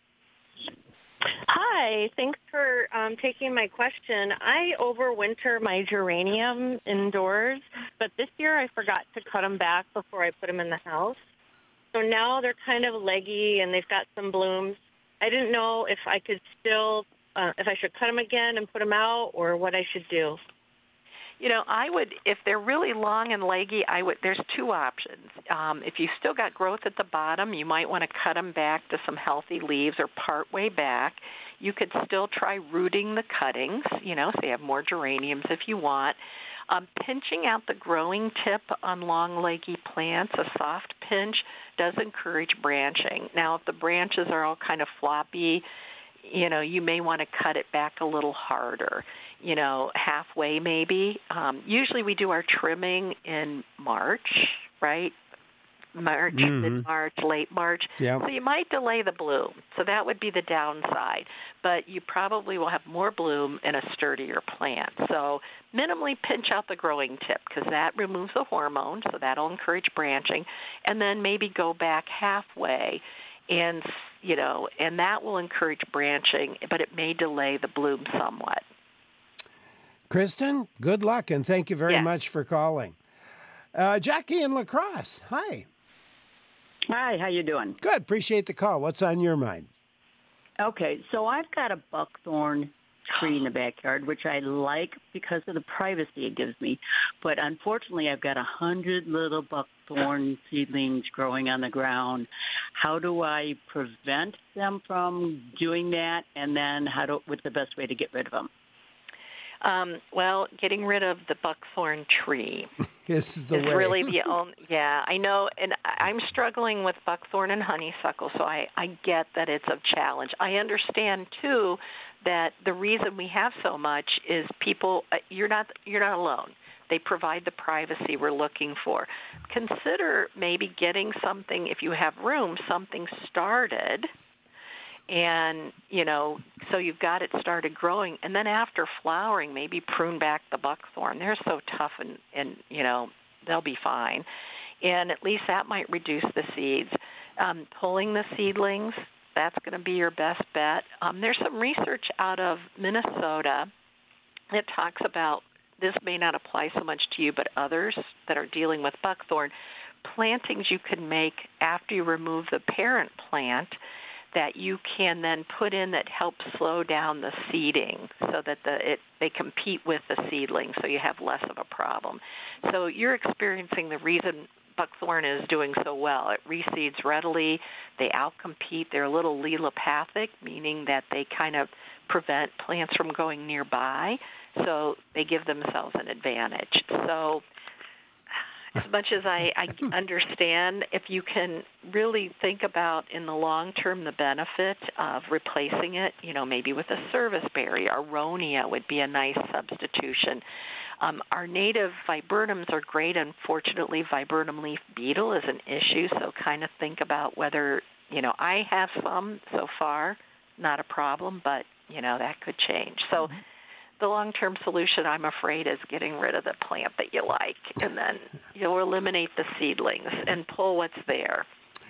Hi, thanks for um, taking my question. I overwinter my geranium indoors, but this year I forgot to cut them back before I put them in the house. So now they're kind of leggy and they've got some blooms. I didn't know if I could still, uh, if I should cut them again and put them out or what I should do. You know, I would, if they're really long and leggy, I would, there's two options. Um, if you've still got growth at the bottom, you might want to cut them back to some healthy leaves or part way back. You could still try rooting the cuttings, you know, so you have more geraniums if you want. Um, pinching out the growing tip on long, leggy plants, a soft pinch, does encourage branching. Now, if the branches are all kind of floppy, you know, you may want to cut it back a little harder, you know, halfway maybe. Um, usually we do our trimming in March, right? March, mm-hmm. mid-March, late March. Yeah. So you might delay the bloom. So that would be the downside. But you probably will have more bloom in a sturdier plant. So minimally pinch out the growing tip because that removes the hormone, so that'll encourage branching. And then maybe go back halfway and, you know, and that will encourage branching, but it may delay the bloom somewhat. Kristen, good luck, and thank you very yeah. much for calling. Uh, Jackie in La Crosse, hi. Hi, how you doing? Good, appreciate the call. What's on your mind? Okay, so I've got a buckthorn tree in the backyard, which I like because of the privacy it gives me. But unfortunately, I've got a hundred little buckthorn seedlings growing on the ground. How do I prevent them from doing that? And then how do, what's the best way to get rid of them? Um, well, getting rid of the buckthorn tree this is, the is way. really the only, yeah, I know, and I'm struggling with buckthorn and honeysuckle, so I, I get that it's a challenge. I understand, too, that the reason we have so much is people, uh, you're not you're not alone. They provide the privacy we're looking for. Consider maybe getting something, if you have room, something started. And, you know, so you've got it started growing. And then after flowering, maybe prune back the buckthorn. They're so tough and, and you know, they'll be fine. And at least that might reduce the seeds. Um, pulling the seedlings, That's going to be your best bet. Um, there's some research out of Minnesota that talks about, this may not apply so much to you, but others that are dealing with buckthorn, plantings you can make after you remove the parent plant that you can then put in that help slow down the seeding so that the it they compete with the seedling, so you have less of a problem. So you're experiencing the reason buckthorn is doing so well. It reseeds readily. They outcompete. They're a little allelopathic, meaning that they kind of prevent plants from going nearby, so they give themselves an advantage. So as much as I, I understand, if you can really think about in the long term the benefit of replacing it, you know, maybe with a service berry, aronia would be a nice substitution. Um, our native viburnums are great. Unfortunately, viburnum leaf beetle is an issue, so kind of think about whether, you know, I have some so far, not a problem, but, you know, that could change. So mm-hmm. the long-term solution, I'm afraid, is getting rid of the plant that you like, and then you'll eliminate the seedlings and pull what's there.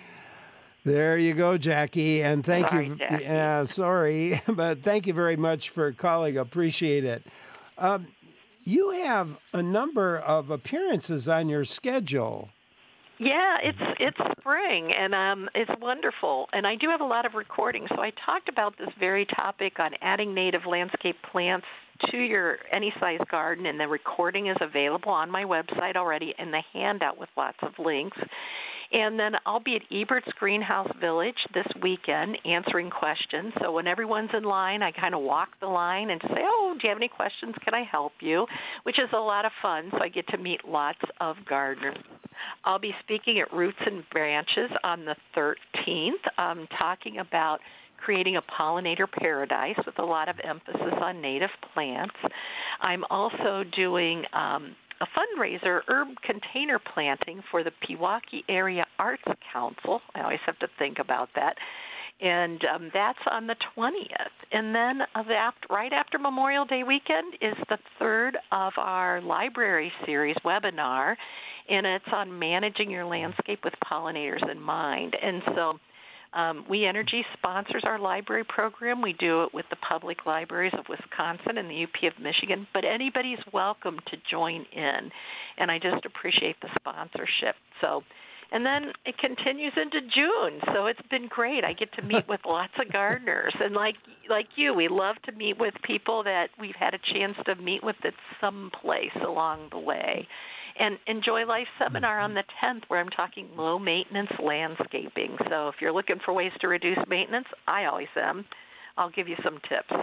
There you go, Jackie, and thank sorry, you. Jackie. Yeah, sorry, but thank you very much for calling. Appreciate it. Um, you have a number of appearances on your schedule. Yeah, it's it's spring, and um, it's wonderful. And I do have a lot of recordings. So I talked about this very topic on adding native landscape plants to your any size garden, and the recording is available on my website already in the handout with lots of links. And then I'll be at Ebert's Greenhouse Village this weekend answering questions. So when everyone's in line, I kind of walk the line and say, oh, do you have any questions? Can I help you? Which is a lot of fun, so I get to meet lots of gardeners. I'll be speaking at Roots and Branches on the thirteenth, um, talking about creating a pollinator paradise with a lot of emphasis on native plants. I'm also doing um, a fundraiser, herb container planting for the Pewaukee Area Arts Council. I always have to think about that. And um, that's on the twentieth. And then of after, right after Memorial Day weekend is the third of our library series webinar, and it's on managing your landscape with pollinators in mind. And so um, We Energy sponsors our library program. We do it with the public libraries of Wisconsin and the U P of Michigan, but anybody's welcome to join in, and I just appreciate the sponsorship. So, and then it continues into June, so it's been great. I get to meet with lots of gardeners, and like like you, we love to meet with people that we've had a chance to meet with at some place along the way. And Enjoy Life seminar on the tenth, where I'm talking low-maintenance landscaping. So if you're looking for ways to reduce maintenance, I always am. I'll give you some tips.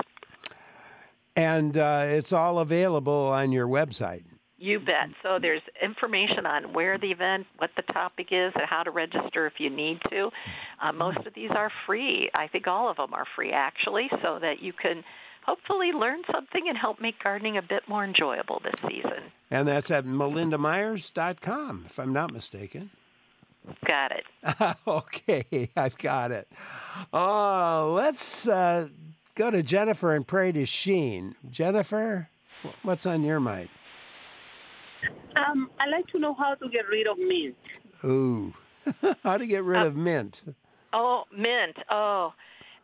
And uh, it's all available on your website. You bet. So there's information on where the event, what the topic is, and how to register if you need to. Uh, most of these are free. I think all of them are free, actually, so that you can hopefully learn something and help make gardening a bit more enjoyable this season. And that's at melinda myers dot com, if I'm not mistaken. Got it. Okay, I've got it. Oh, let's uh, go to Jennifer and pray to Sheen. Jennifer, what's on your mind? Um, I'd like to know how to get rid of mint. Ooh, how to get rid uh, of mint? Oh, mint. Oh.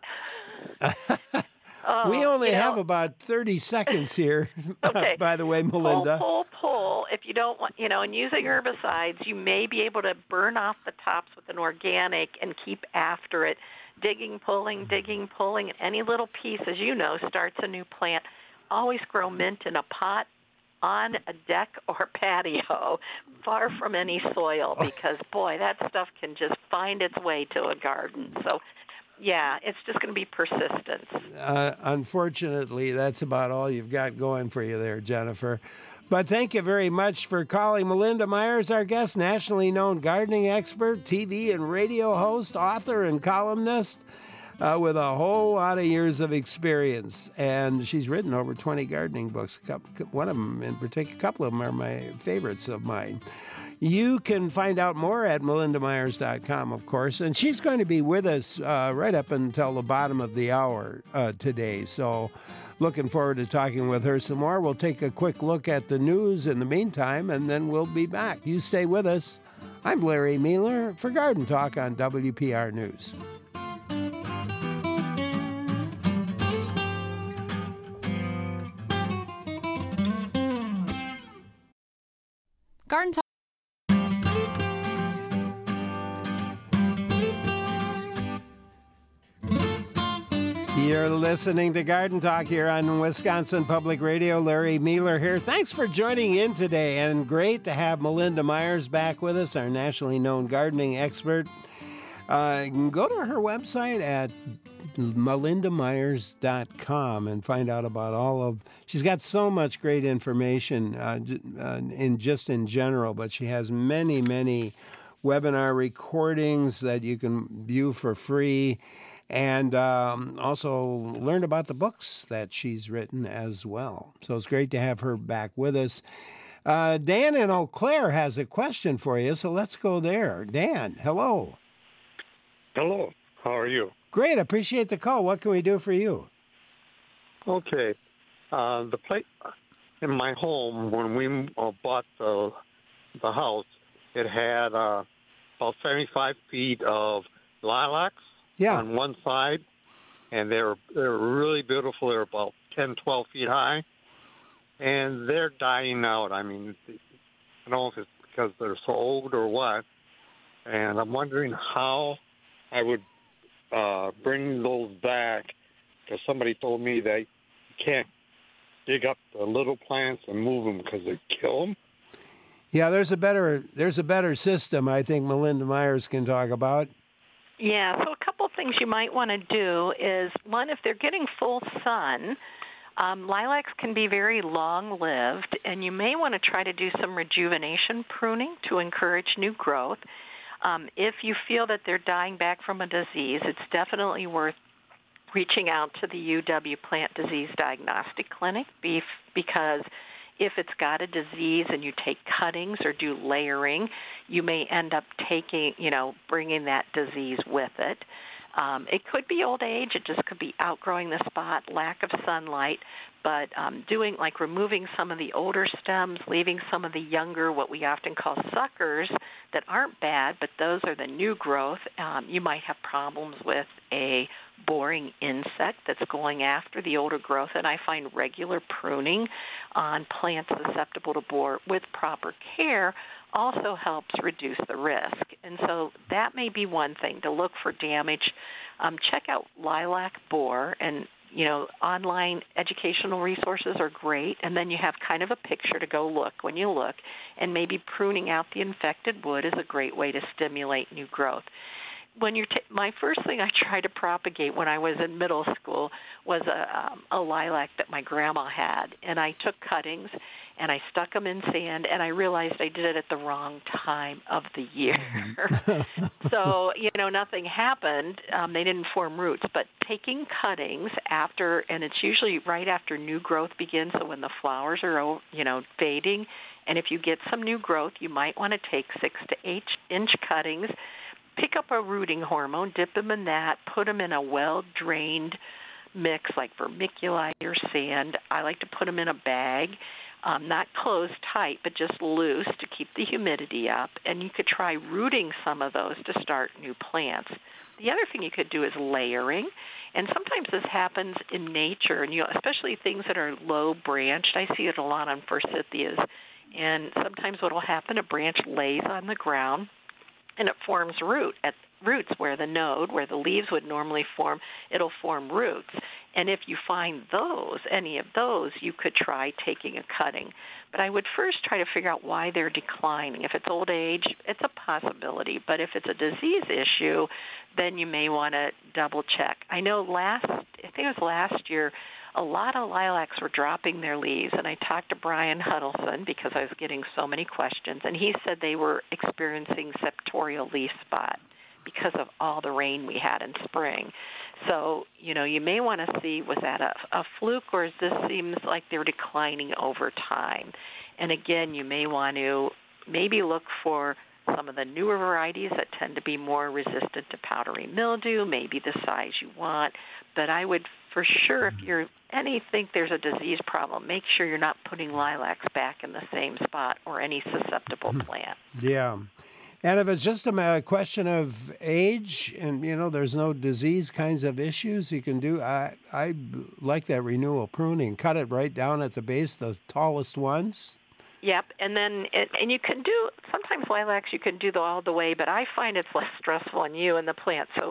Oh, we only you know, have about thirty seconds here, okay. by the way, Melinda. Pull, pull, pull. If you don't want, you know, and using herbicides, you may be able to burn off the tops with an organic and keep after it. Digging, pulling, digging, pulling. Any little piece, as you know, starts a new plant. Always grow mint in a pot, on a deck or patio, far from any soil, because, boy, that stuff can just find its way to a garden. So, yeah, it's just going to be persistence. Uh, unfortunately, that's about all you've got going for you there, Jennifer. But thank you very much for calling. Melinda Myers, our guest, nationally known gardening expert, T V and radio host, author and columnist, uh, with a whole lot of years of experience. And she's written over twenty gardening books. One of them in particular, a couple of them are my favorites of mine. You can find out more at melinda myers dot com, of course, and she's going to be with us uh, right up until the bottom of the hour uh, today. So looking forward to talking with her some more. We'll take a quick look at the news in the meantime, and then we'll be back. You stay with us. I'm Larry Mueller for Garden Talk on W P R News. You're listening to Garden Talk here on Wisconsin Public Radio. Larry Mueller here. Thanks for joining in today, and great to have Melinda Myers back with us, our nationally known gardening expert. Uh, you can go to her website at melinda myers dot com and find out about all of, she's got so much great information uh, uh, in just in general, but she has many, many webinar recordings that you can view for free, and um, also learn about the books that she's written as well. So it's great to have her back with us. Uh, Dan in Eau Claire has a question for you, so let's go there. Dan, hello. Hello. How are you? Great. Appreciate the call. What can we do for you? Okay. Uh, the place in my home, when we uh, bought the the house, it had uh, about seventy-five feet of lilacs yeah. on one side, and they were they were really beautiful. They were about ten, twelve feet high, and they're dying out. I mean, I don't know if it's because they're so old or what, and I'm wondering how I would uh, bring those back, because somebody told me that you can't dig up the little plants and move them because they kill them. Yeah, there's a better there's a better system I think Melinda Myers can talk about. Yeah, so a couple of things you might want to do is, one, if they're getting full sun, um, lilacs can be very long-lived, and you may want to try to do some rejuvenation pruning to encourage new growth. Um, if you feel that they're dying back from a disease, it's definitely worth reaching out to the U W Plant Disease Diagnostic Clinic, because if it's got a disease and you take cuttings or do layering, you may end up taking, you know, bringing that disease with it. Um, it could be old age. It just could be outgrowing the spot, lack of sunlight. But um, doing, like removing some of the older stems, leaving some of the younger, what we often call suckers, that aren't bad, but those are the new growth. Um, you might have problems with a boring insect that's going after the older growth, and I find regular pruning on plants susceptible to borer with proper care also helps reduce the risk. And so that may be one thing, to look for damage. Um, check out lilac borer, and you know, online educational resources are great, and then you have kind of a picture to go look when you look, and maybe pruning out the infected wood is a great way to stimulate new growth. When you're t- my first thing I tried to propagate when I was in middle school was a, um, a lilac that my grandma had, and I took cuttings and I stuck them in sand, and I realized I did it at the wrong time of the year. So, you know, nothing happened. Um, they didn't form roots. But taking cuttings after, and it's usually right after new growth begins, so when the flowers are, you know, fading, and if you get some new growth, you might want to take six to eight inch cuttings, pick up a rooting hormone, dip them in that, put them in a well-drained mix like vermiculite or sand. I like to put them in a bag. Um, not closed tight, but just loose to keep the humidity up. And you could try rooting some of those to start new plants. The other thing you could do is layering. And sometimes this happens in nature, and you know, especially things that are low branched. I see it a lot on forsythias. And sometimes what will happen, a branch lays on the ground, and it forms root at roots where the node, where the leaves would normally form, it'll form roots. And if you find those, any of those, you could try taking a cutting. But I would first try to figure out why they're declining. If it's old age, it's a possibility. But if it's a disease issue, then you may want to double check. I know last, I think it was last year, a lot of lilacs were dropping their leaves, and I talked to Brian Huddleston because I was getting so many questions, and he said they were experiencing septorial leaf spot because of all the rain we had in spring. So, you know, you may want to see, was that a, a fluke, or is this seems like they're declining over time? And again, you may want to maybe look for some of the newer varieties that tend to be more resistant to powdery mildew, maybe the size you want. But I would, for sure, if you're any think there's a disease problem, make sure you're not putting lilacs back in the same spot or any susceptible plant. Yeah. And if it's just a question of age and, you know, there's no disease kinds of issues you can do, I I like that renewal pruning. Cut it right down at the base, the tallest ones. Yep, and then it, and you can do, sometimes lilacs you can do the all the way, but I find it's less stressful on you and the plant. So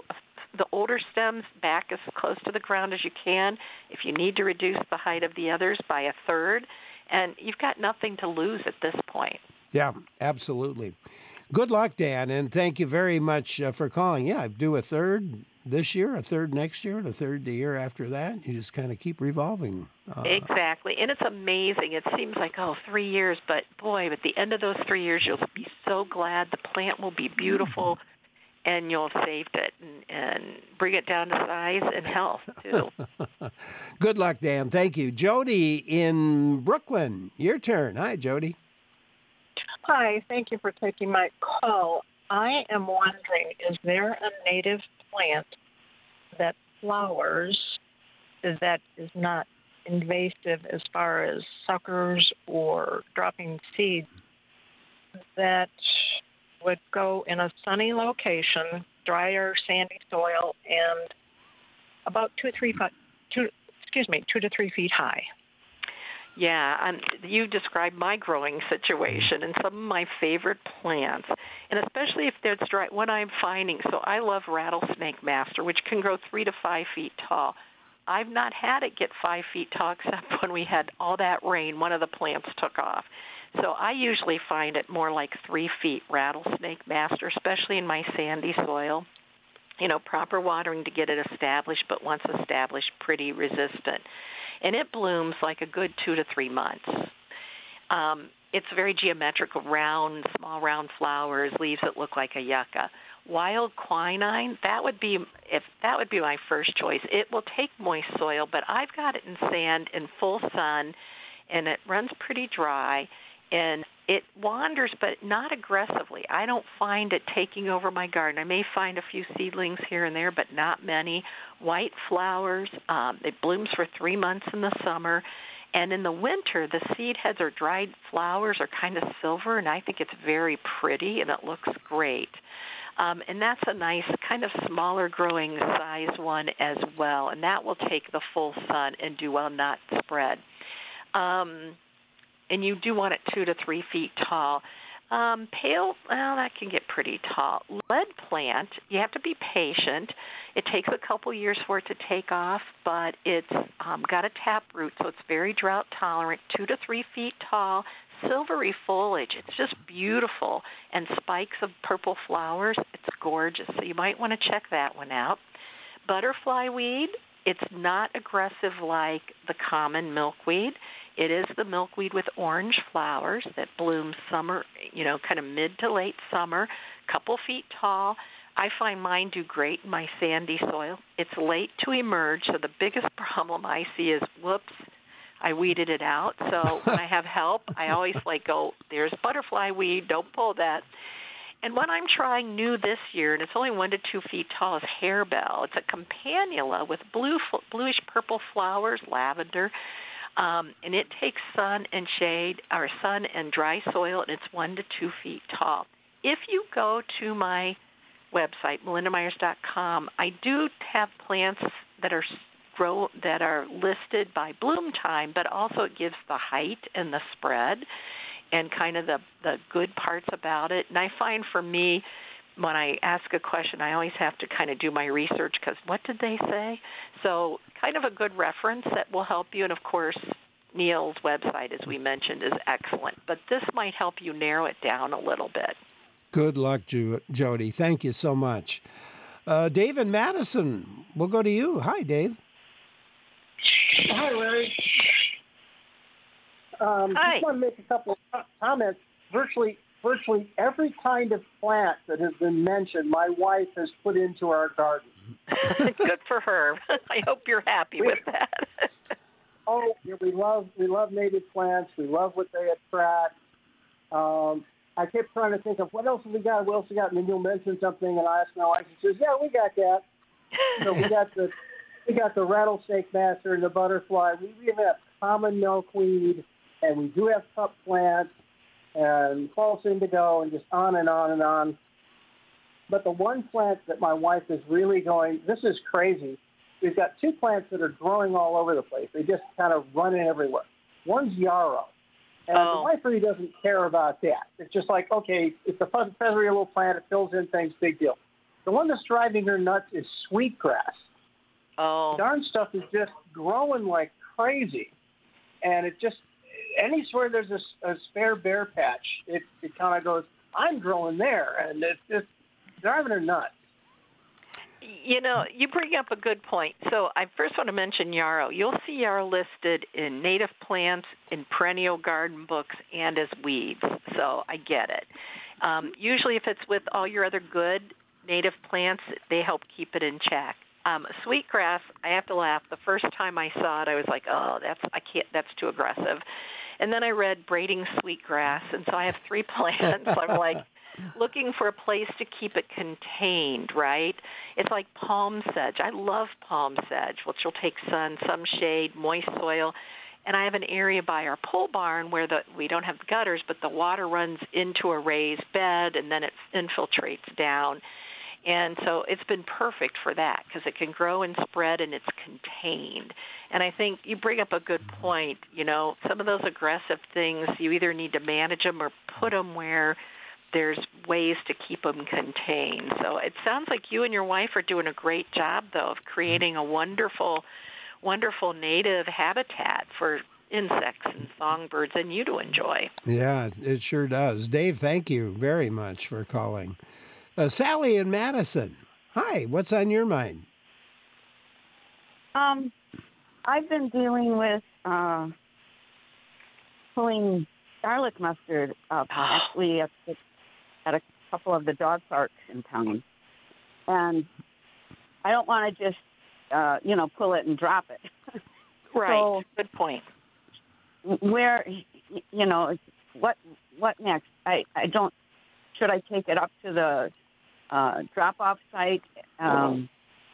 the older stems back as close to the ground as you can. If you need to reduce the height of the others by a third, and you've got nothing to lose at this point. Yeah, absolutely. Good luck, Dan, and thank you very much uh, for calling. Yeah, do a third this year, a third next year, and a third the year after that. You just kind of keep revolving. Uh, exactly, and it's amazing. It seems like, oh, three years, but boy, at the end of those three years, you'll be so glad the plant will be beautiful, and you'll have saved it and, and bring it down to size and health, too. Good luck, Dan. Thank you. Jody in Brooklyn, your turn. Hi, Jody. Hi, thank you for taking my call. I am wondering, is there a native plant that flowers that is not invasive as far as suckers or dropping seeds that would go in a sunny location, drier, sandy soil, and about two, three, two, excuse me, two to three feet high? Yeah, um, you described my growing situation and some of my favorite plants, and especially if there's dry, what I'm finding, so I love rattlesnake master, which can grow three to five feet tall. I've not had it get five feet tall except when we had all that rain, one of the plants took off. So I usually find it more like three feet rattlesnake master, especially in my sandy soil. You know, proper watering to get it established, but once established, pretty resistant. And it blooms like a good two to three months. Um, it's very geometrical, round, small round flowers, leaves that look like a yucca. Wild quinine, that would be if that would be my first choice. It will take moist soil, but I've got it in sand in full sun, and it runs pretty dry, and it wanders, but not aggressively. I don't find it taking over my garden. I may find a few seedlings here and there, but not many. White flowers. Um, it blooms for three months in the summer. And in the winter, the seed heads or dried flowers are kind of silver, and I think it's very pretty, and it looks great. Um, and that's a nice kind of smaller growing size one as well, and that will take the full sun and do well not spread. Um, and you do want it two to three feet tall. Um, pale, well, that can get pretty tall. Lead plant, you have to be patient. It takes a couple years for it to take off, but it's um, got a tap root, so it's very drought tolerant, two to three feet tall, silvery foliage. It's just beautiful, and spikes of purple flowers. It's gorgeous, so you might want to check that one out. Butterfly weed, it's not aggressive like the common milkweed. It is the milkweed with orange flowers that blooms summer, you know, kind of mid to late summer, couple feet tall. I find mine do great in my sandy soil. It's late to emerge, so the biggest problem I see is, whoops, I weeded it out. So when I have help, I always like go, there's butterfly weed, don't pull that. And what I'm trying new this year, and it's only one to two feet tall, is harebell. It's a campanula with blue, bluish purple flowers, lavender. Um, and it takes sun and shade, or sun and dry soil, and it's one to two feet tall. If you go to my website, melinda myers dot com, I do have plants that are grow that are listed by bloom time, but also it gives the height and the spread and kind of the, the good parts about it. And I find for me, when I ask a question, I always have to kind of do my research because what did they say? So kind of a good reference that will help you. And, of course, Neil's website, as we mentioned, is excellent. But this might help you narrow it down a little bit. Good luck, Jo- Jody. Thank you so much. Uh, Dave in Madison, we'll go to you. Hi, Dave. Hi, Larry. Um, Hi. Just want to make a couple of comments. Virtually Virtually every kind of plant that has been mentioned, my wife has put into our garden. Good for her. I hope you're happy with that. Oh, yeah, we love we love native plants. We love what they attract. Um, I kept trying to think of what else have we got. What else we got? And then you'll mention something, and I ask my wife. She says, "Yeah, we got that." So we got the we got the rattlesnake master and the butterfly. We even have common milkweed, and we do have cup plants and false indigo, and just on and on and on. But the one plant that my wife is really going, this is crazy. We've got two plants that are growing all over the place. They just kind of run in everywhere. One's yarrow. And oh. the wife really doesn't care about that. It's just like, okay, it's a feathery little plant. It fills in things, big deal. The one that's driving her nuts is sweetgrass. Oh. Darn stuff is just growing like crazy. And it just, anywhere there's a, a spare bare patch, it, it kind of goes, I'm growing there. And it's just driving her nuts. You know, you bring up a good point. So I first want to mention yarrow. You'll see yarrow listed in native plants, in perennial garden books, and as weeds. So I get it. Um, usually if it's with all your other good native plants, they help keep it in check. Um, sweetgrass, I have to laugh. The first time I saw it, I was like, oh, that's I can't. That's too aggressive. And then I read braiding sweetgrass, and so I have three plants. I'm like, looking for a place to keep it contained, right? It's like palm sedge. I love palm sedge, which will take sun, some shade, moist soil. And I have an area by our pole barn where the we don't have gutters, but the water runs into a raised bed, and then it infiltrates down. And so it's been perfect for that because it can grow and spread, and it's contained. And I think you bring up a good point. You know, some of those aggressive things, you either need to manage them or put them where there's ways to keep them contained. So it sounds like you and your wife are doing a great job, though, of creating a wonderful, wonderful native habitat for insects and songbirds and you to enjoy. Yeah, it sure does. Dave, thank you very much for calling. Uh, Sally in Madison. Hi, what's on your mind? Um, I've been dealing with uh, pulling garlic mustard up, actually at the at a couple of the dog parks in town. And I don't want to just, uh, you know, pull it and drop it. Right. So, good point. Where, you know, what what next? I, I don't, should I take it up to the uh, drop-off site? Um,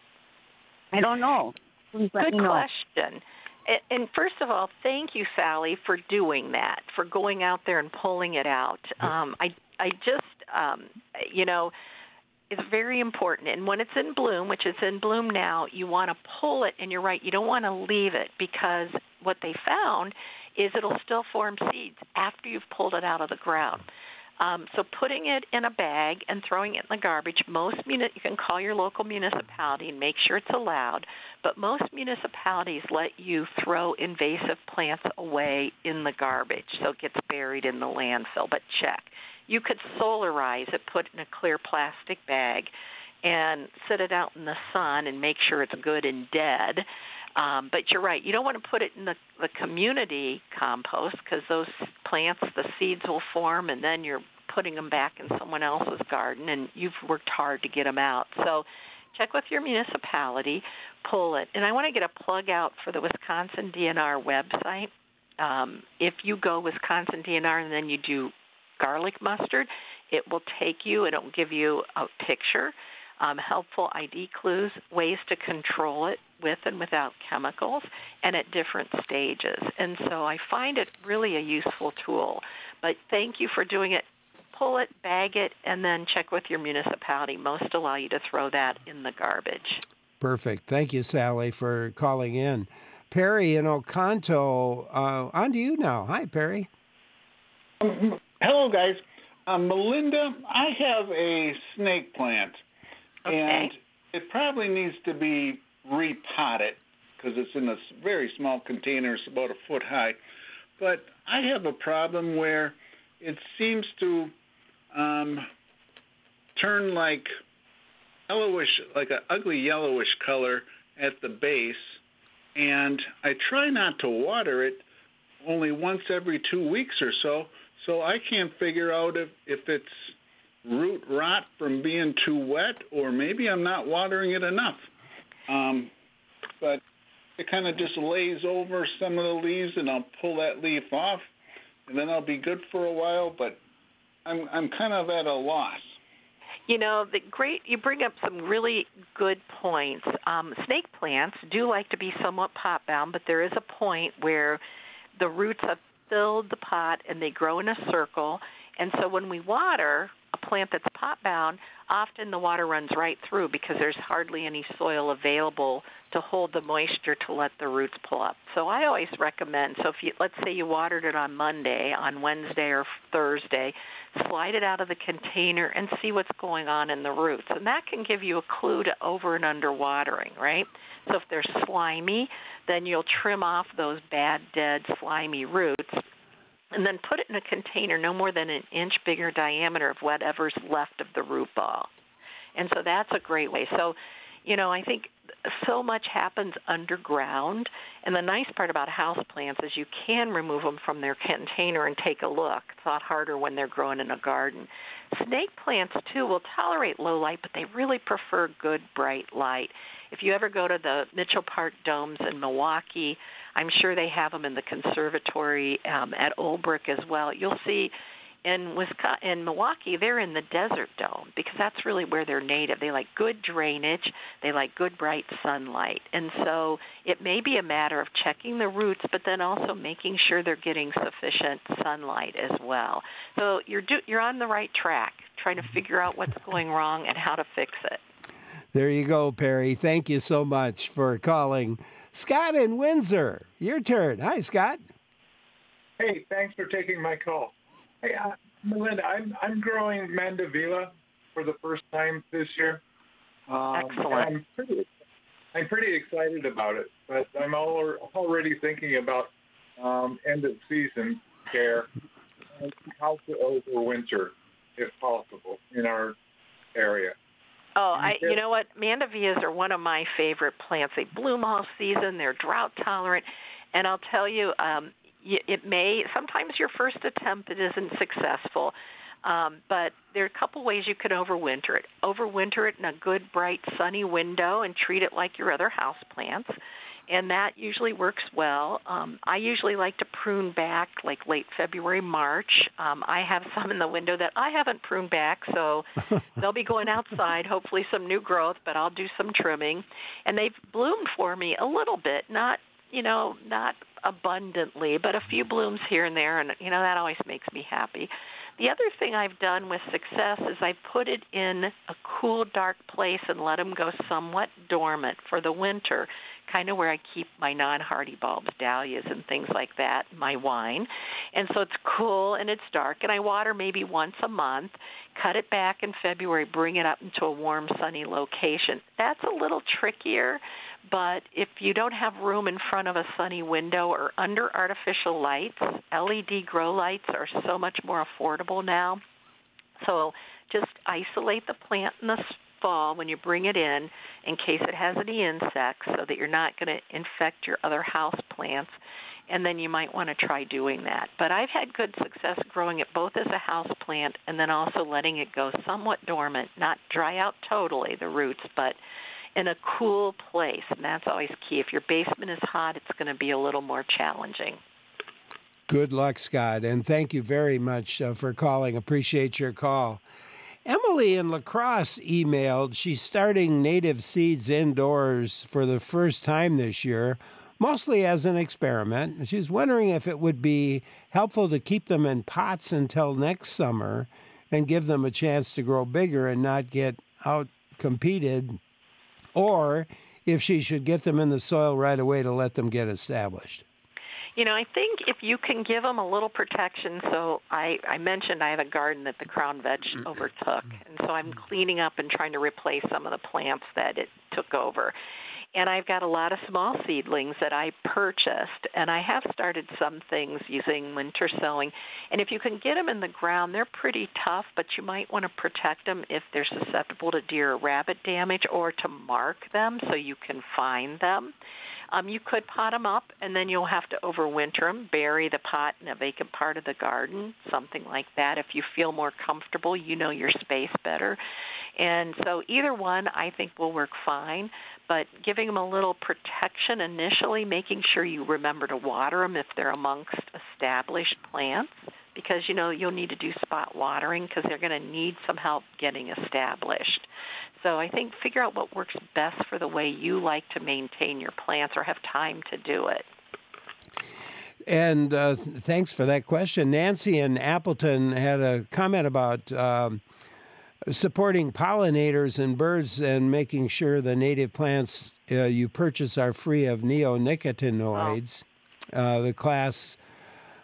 I don't know. Please let Good me know. question. And first of all, thank you, Sally, for doing that, for going out there and pulling it out. Um, I, I just, um, you know, it's very important. And when it's in bloom, which is in bloom now, you want to pull it, and you're right, you don't want to leave it because what they found is it'll still form seeds after you've pulled it out of the ground. Um, so putting it in a bag and throwing it in the garbage, most muni- you can call your local municipality and make sure it's allowed, but most municipalities let you throw invasive plants away in the garbage, so it gets buried in the landfill, but check. You could solarize it, put it in a clear plastic bag, and sit it out in the sun and make sure it's good and dead. Um, but you're right. You don't want to put it in the, the community compost because those plants, the seeds will form, and then you're putting them back in someone else's garden, and you've worked hard to get them out. So check with your municipality, pull it. And I want to get a plug out for the Wisconsin D N R website. Um, if you go Wisconsin D N R and then you do garlic mustard, it will take you and it will give you a picture. Um, helpful I D clues, ways to control it with and without chemicals, and at different stages. And so I find it really a useful tool. But thank you for doing it. Pull it, bag it, and then check with your municipality. Most allow you to throw that in the garbage. Perfect. Thank you, Sally, for calling in. Perry in Oconto, uh, on to you now. Hi, Perry. Um, hello, guys. Um, Melinda, I have a snake plant. Okay. And it probably needs to be repotted because it's in a very small container. It's about a foot high. But I have a problem where it seems to um, turn like yellowish, like an ugly yellowish color at the base. And I try not to water it only once every two weeks or so. So I can't figure out if, if it's root rot from being too wet, or maybe I'm not watering it enough. Um, but it kind of just lays over some of the leaves, and I'll pull that leaf off, and then I'll be good for a while. But I'm I'm kind of at a loss. You know, the great. You bring up some really good points. Um, snake plants do like to be somewhat pot bound, but there is a point where the roots have filled the pot and they grow in a circle. And so when we water a plant that's pot-bound, often the water runs right through because there's hardly any soil available to hold the moisture to let the roots pull up. So I always recommend, so if you, let's say you watered it on Monday, on Wednesday or Thursday, slide it out of the container, and see what's going on in the roots. And that can give you a clue to over and under watering, right? So if they're slimy, then you'll trim off those bad, dead, slimy roots, and then put it in a container no more than an inch bigger diameter of whatever's left of the root ball. And so that's a great way. So, you know, I think so much happens underground, and the nice part about houseplants is you can remove them from their container and take a look. It's a lot harder when they're growing in a garden. Snake plants, too, will tolerate low light, but they really prefer good, bright light. If you ever go to the Mitchell Park Domes in Milwaukee, I'm sure they have them in the conservatory um, at Old Brick as well. You'll see in Wisconsin, in Milwaukee, they're in the desert dome because that's really where they're native. They like good drainage. They like good, bright sunlight. And so it may be a matter of checking the roots, but then also making sure they're getting sufficient sunlight as well. So you're do, you're on the right track, trying to figure out what's going wrong and how to fix it. There you go, Perry. Thank you so much for calling. Scott in Windsor, your turn. Hi, Scott. Hey, thanks for taking my call. Hey, uh, Melinda, I'm I'm growing Mandevilla for the first time this year. Um, Excellent. I'm pretty, I'm pretty excited about it, but I'm all, already thinking about um, end of season care and how to overwinter, if possible, in our area. Oh, I, you know what? Mandevillas are one of my favorite plants. They bloom all season. They're drought tolerant. And I'll tell you, um, it may, sometimes your first attempt it isn't successful. Um, but there are a couple ways you could overwinter it. Overwinter it in a good, bright, sunny window and treat it like your other house plants. And that usually works well. Um, I usually like to prune back like late February, March. Um, I have some in the window that I haven't pruned back, so they'll be going outside, hopefully some new growth, but I'll do some trimming. And they've bloomed for me a little bit, not, you know, not abundantly, but a few blooms here and there, and, you know, that always makes me happy. The other thing I've done with success is I put it in a cool, dark place and let them go somewhat dormant for the winter, kind of where I keep my non-hardy bulbs, dahlias and things like that, my wine. And so it's cool and it's dark, and I water maybe once a month, cut it back in February, bring it up into a warm, sunny location. That's a little trickier, but if you don't have room in front of a sunny window or under artificial lights, L E D grow lights are so much more affordable now. So just isolate the plant in the fall when you bring it in in case it has any insects so that you're not going to infect your other house plants, and then you might want to try doing that. But I've had good success growing it both as a house plant and then also letting it go somewhat dormant, not dry out totally, the roots, but in a cool place, and that's always key. If your basement is hot, it's going to be a little more challenging. Good luck, Scott, and thank you very much uh, for calling. Appreciate your call. Emily in La Crosse emailed. She's starting native seeds indoors for the first time this year, mostly as an experiment. She's wondering if it would be helpful to keep them in pots until next summer and give them a chance to grow bigger and not get out-competed, or if she should get them in the soil right away to let them get established. You know, I think if you can give them a little protection, so I, I mentioned I have a garden that the Crown Veg overtook, and so I'm cleaning up and trying to replace some of the plants that it took over. And I've got a lot of small seedlings that I purchased, and I have started some things using winter sowing. And if you can get them in the ground, they're pretty tough, but you might want to protect them if they're susceptible to deer or rabbit damage, or to mark them so you can find them. Um, you could pot them up, and then you'll have to overwinter them, bury the pot in a vacant part of the garden, something like that. If you feel more comfortable, you know your space better. And so either one I think will work fine, but giving them a little protection initially, making sure you remember to water them if they're amongst established plants, because, you know, you'll need to do spot watering because they're going to need some help getting established. So I think figure out what works best for the way you like to maintain your plants or have time to do it. And uh, thanks for that question. Nancy in Appleton had a comment about um, supporting pollinators and birds and making sure the native plants uh, you purchase are free of neonicotinoids. Oh. Uh, the class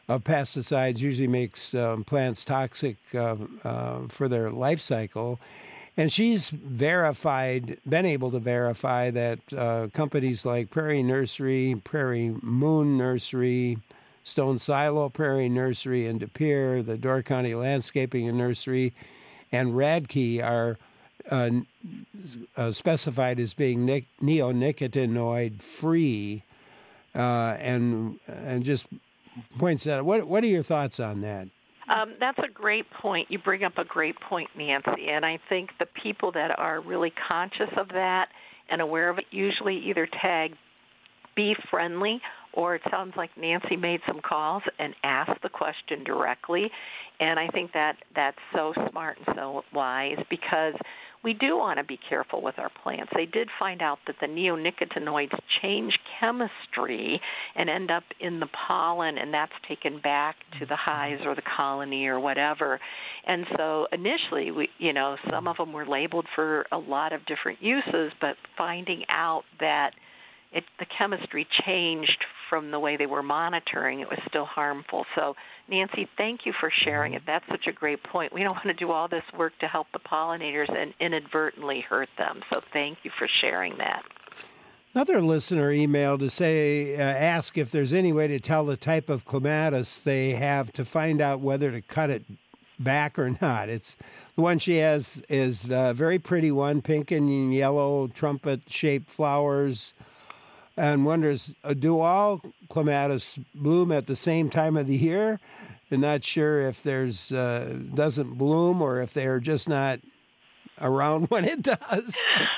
of pesticides usually makes um, plants toxic uh, uh, for their life cycle. And she's verified, been able to verify that uh, companies like Prairie Nursery, Prairie Moon Nursery, Stone Silo Prairie Nursery in De Pere, the Door County Landscaping and Nursery, and Radke are uh, uh, specified as being nic- neonicotinoid free, uh, and and just points out. What what are your thoughts on that? Um, that's a great point. You bring up a great point, Nancy, and I think the people that are really conscious of that and aware of it usually either tag bee friendly, or it sounds like Nancy made some calls and asked the question directly. And I think that that's so smart and so wise, because we do want to be careful with our plants. They did find out that the neonicotinoids change chemistry and end up in the pollen, and that's taken back to the hives or the colony or whatever. And so initially, we, you know, some of them were labeled for a lot of different uses, but finding out that it, the chemistry changed from the way they were monitoring, it was still harmful. So, Nancy, thank you for sharing it. That's such a great point. We don't want to do all this work to help the pollinators and inadvertently hurt them. So thank you for sharing that. Another listener emailed to say, uh, ask if there's any way to tell the type of clematis they have to find out whether to cut it back or not. It's the one she has is a very pretty one, pink and yellow trumpet-shaped flowers, and wonders, uh, do all clematis bloom at the same time of the year? And not sure if there's uh, doesn't bloom or if they're just not around when it does.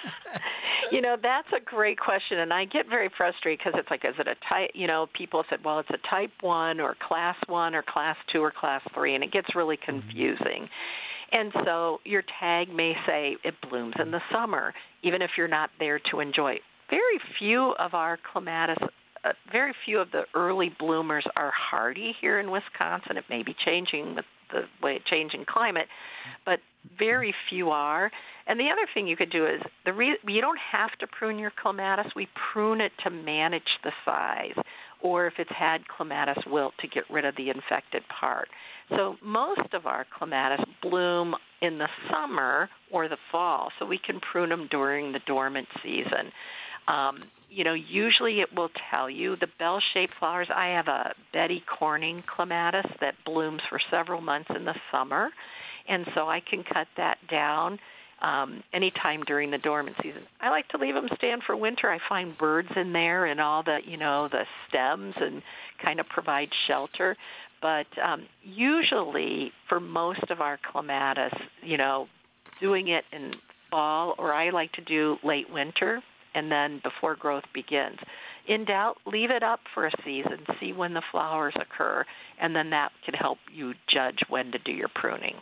You know, that's a great question, and I get very frustrated because it's like, is it a type, you know, people have said, well, it's a type one or class one or class two or class three, and it gets really confusing. And so your tag may say it blooms in the summer, even if you're not there to enjoy it. Very few of our clematis, uh, very few of the early bloomers are hardy here in Wisconsin. It may be changing with the way changing climate, but very few are. And the other thing you could do is the re- you don't have to prune your clematis. We prune it to manage the size, or if it's had clematis wilt, to get rid of the infected part. So most of our clematis bloom in the summer or the fall, so we can prune them during the dormant season. Um, you know, usually it will tell you the bell-shaped flowers. I have a Betty Corning clematis that blooms for several months in the summer, and so I can cut that down um, anytime during the dormant season. I like to leave them stand for winter. I find birds in there and all the, you know, the stems and kind of provide shelter. But um, usually for most of our clematis, you know, doing it in fall, or I like to do late winter, and then before growth begins. In doubt, leave it up for a season, see when the flowers occur, and then that can help you judge when to do your pruning.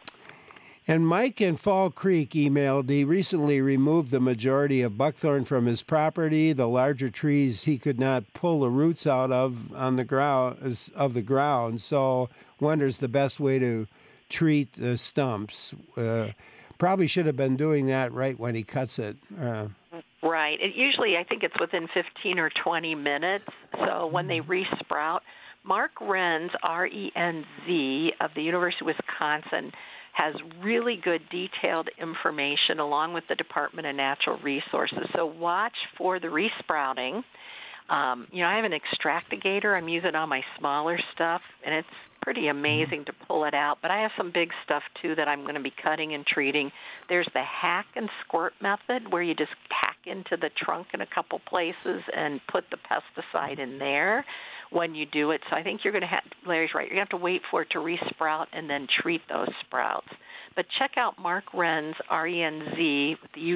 And Mike in Fall Creek emailed, he recently removed the majority of buckthorn from his property. The larger trees he could not pull the roots out of on the ground of the ground, so wonders the best way to treat the stumps. Uh, probably should have been doing that right when he cuts it. Uh, Right. It usually, I think it's within fifteen or twenty minutes. So when they resprout, Mark Renz, R E N Z, of the University of Wisconsin, has really good detailed information along with the Department of Natural Resources. So watch for the resprouting. Um, you know, I have an extractigator. I'm using on my smaller stuff, and it's pretty amazing to pull it out. But I have some big stuff, too, that I'm going to be cutting and treating. There's the hack and squirt method, where you just hack into the trunk in a couple places and put the pesticide in there when you do it. So I think you're going to have, Larry's right, you're going to have to wait for it to resprout and then treat those sprouts. But check out Mark Renz, R E N Z, with the U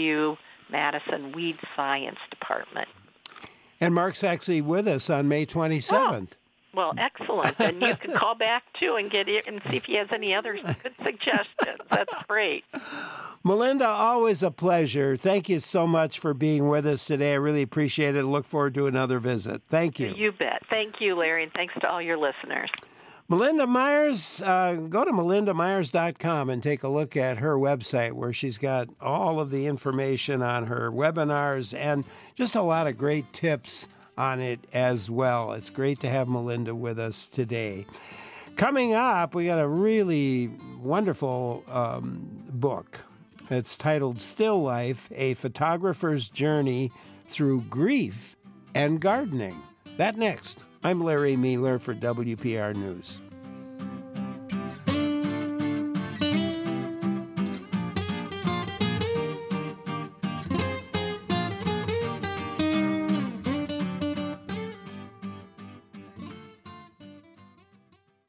W-Madison Weed Science Department. And Mark's actually with us on May twenty-seventh. Oh, well, excellent. And you can call back, too, and get it and see if he has any other good suggestions. That's great. Melinda, always a pleasure. Thank you so much for being with us today. I really appreciate it. Look forward to another visit. Thank you. You bet. Thank you, Larry, and thanks to all your listeners. Melinda Myers, uh, go to melinda myers dot com and take a look at her website, where she's got all of the information on her webinars and just a lot of great tips on it as well. It's great to have Melinda with us today. Coming up, we got a really wonderful um, book. It's titled Still Life, A Photographer's Journey Through Grief and Gardening. That next. I'm Larry Mealer for W P R News.